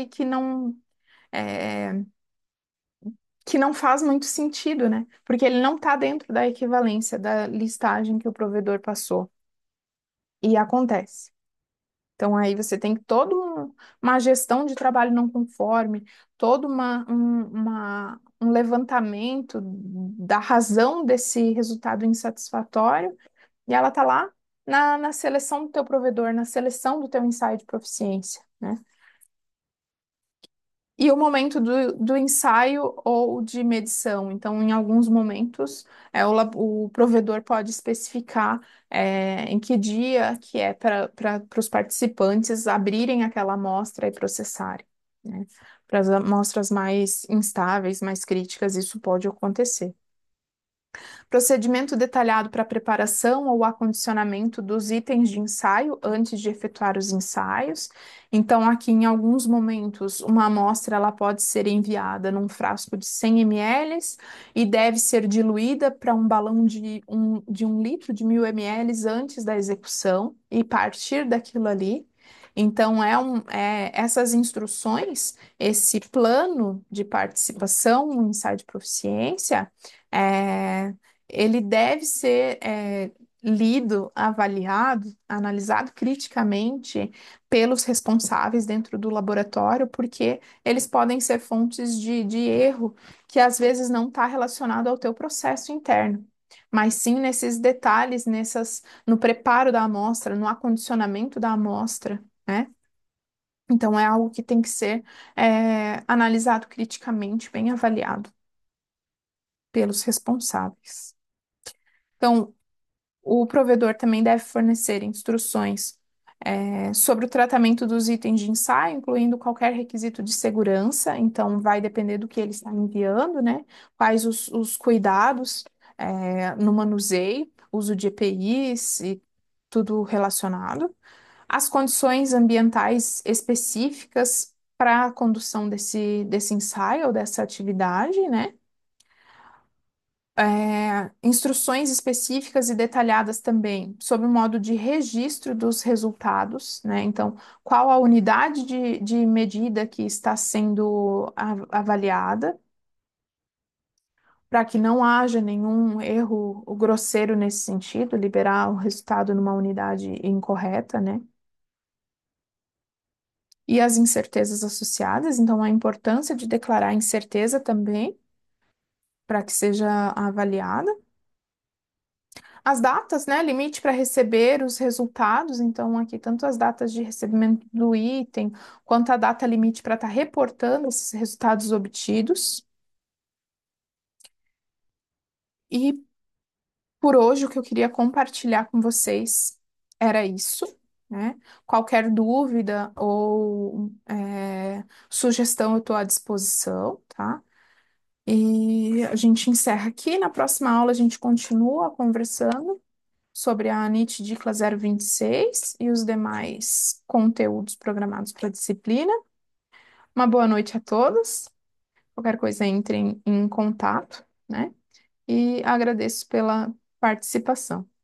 é, que não faz muito sentido, né? Porque ele não está dentro da equivalência da listagem que o provedor passou. E acontece. Então, aí você tem toda uma gestão de trabalho não conforme, todo um levantamento da razão desse resultado insatisfatório, e ela está lá na seleção do teu provedor, na seleção do teu ensaio de proficiência, né? E o momento do ensaio ou de medição. Então, em alguns momentos, o provedor pode especificar em que dia que é para os participantes abrirem aquela amostra e processarem, né? Para as amostras mais instáveis, mais críticas, isso pode acontecer. Procedimento detalhado para preparação ou acondicionamento dos itens de ensaio antes de efetuar os ensaios. Então, aqui em alguns momentos, uma amostra ela pode ser enviada num frasco de 100 ml e deve ser diluída para um balão de 1 litro de 1000 ml antes da execução e partir daquilo ali. Então, essas instruções, esse plano de participação no ensaio de proficiência, é, ele deve ser lido, avaliado, analisado criticamente pelos responsáveis dentro do laboratório, porque eles podem ser fontes de erro que às vezes não está relacionado ao teu processo interno, mas sim nesses detalhes, no preparo da amostra, no acondicionamento da amostra, né? Então é algo que tem que ser analisado criticamente, bem avaliado pelos responsáveis. Então, o provedor também deve fornecer instruções sobre o tratamento dos itens de ensaio, incluindo qualquer requisito de segurança. Então, vai depender do que ele está enviando, né? Quais os cuidados no manuseio, uso de EPIs e tudo relacionado. As condições ambientais específicas para a condução desse ensaio ou dessa atividade, né? Instruções específicas e detalhadas também sobre o modo de registro dos resultados, né? Então, qual a unidade de medida que está sendo avaliada, para que não haja nenhum erro grosseiro nesse sentido, liberar o resultado numa unidade incorreta, né? E as incertezas associadas, então, a importância de declarar incerteza também, para que seja avaliada. As datas, né? Limite para receber os resultados. Então, aqui, tanto as datas de recebimento do item, quanto a data limite para estar reportando esses resultados obtidos. E por hoje, o que eu queria compartilhar com vocês era isso, né? Qualquer dúvida ou sugestão, eu estou à disposição, tá? E a gente encerra aqui. Na próxima aula, a gente continua conversando sobre a NIT DICLA 026 e os demais conteúdos programados para a disciplina. Uma boa noite a todos. Qualquer coisa, entrem em contato, né? E agradeço pela participação.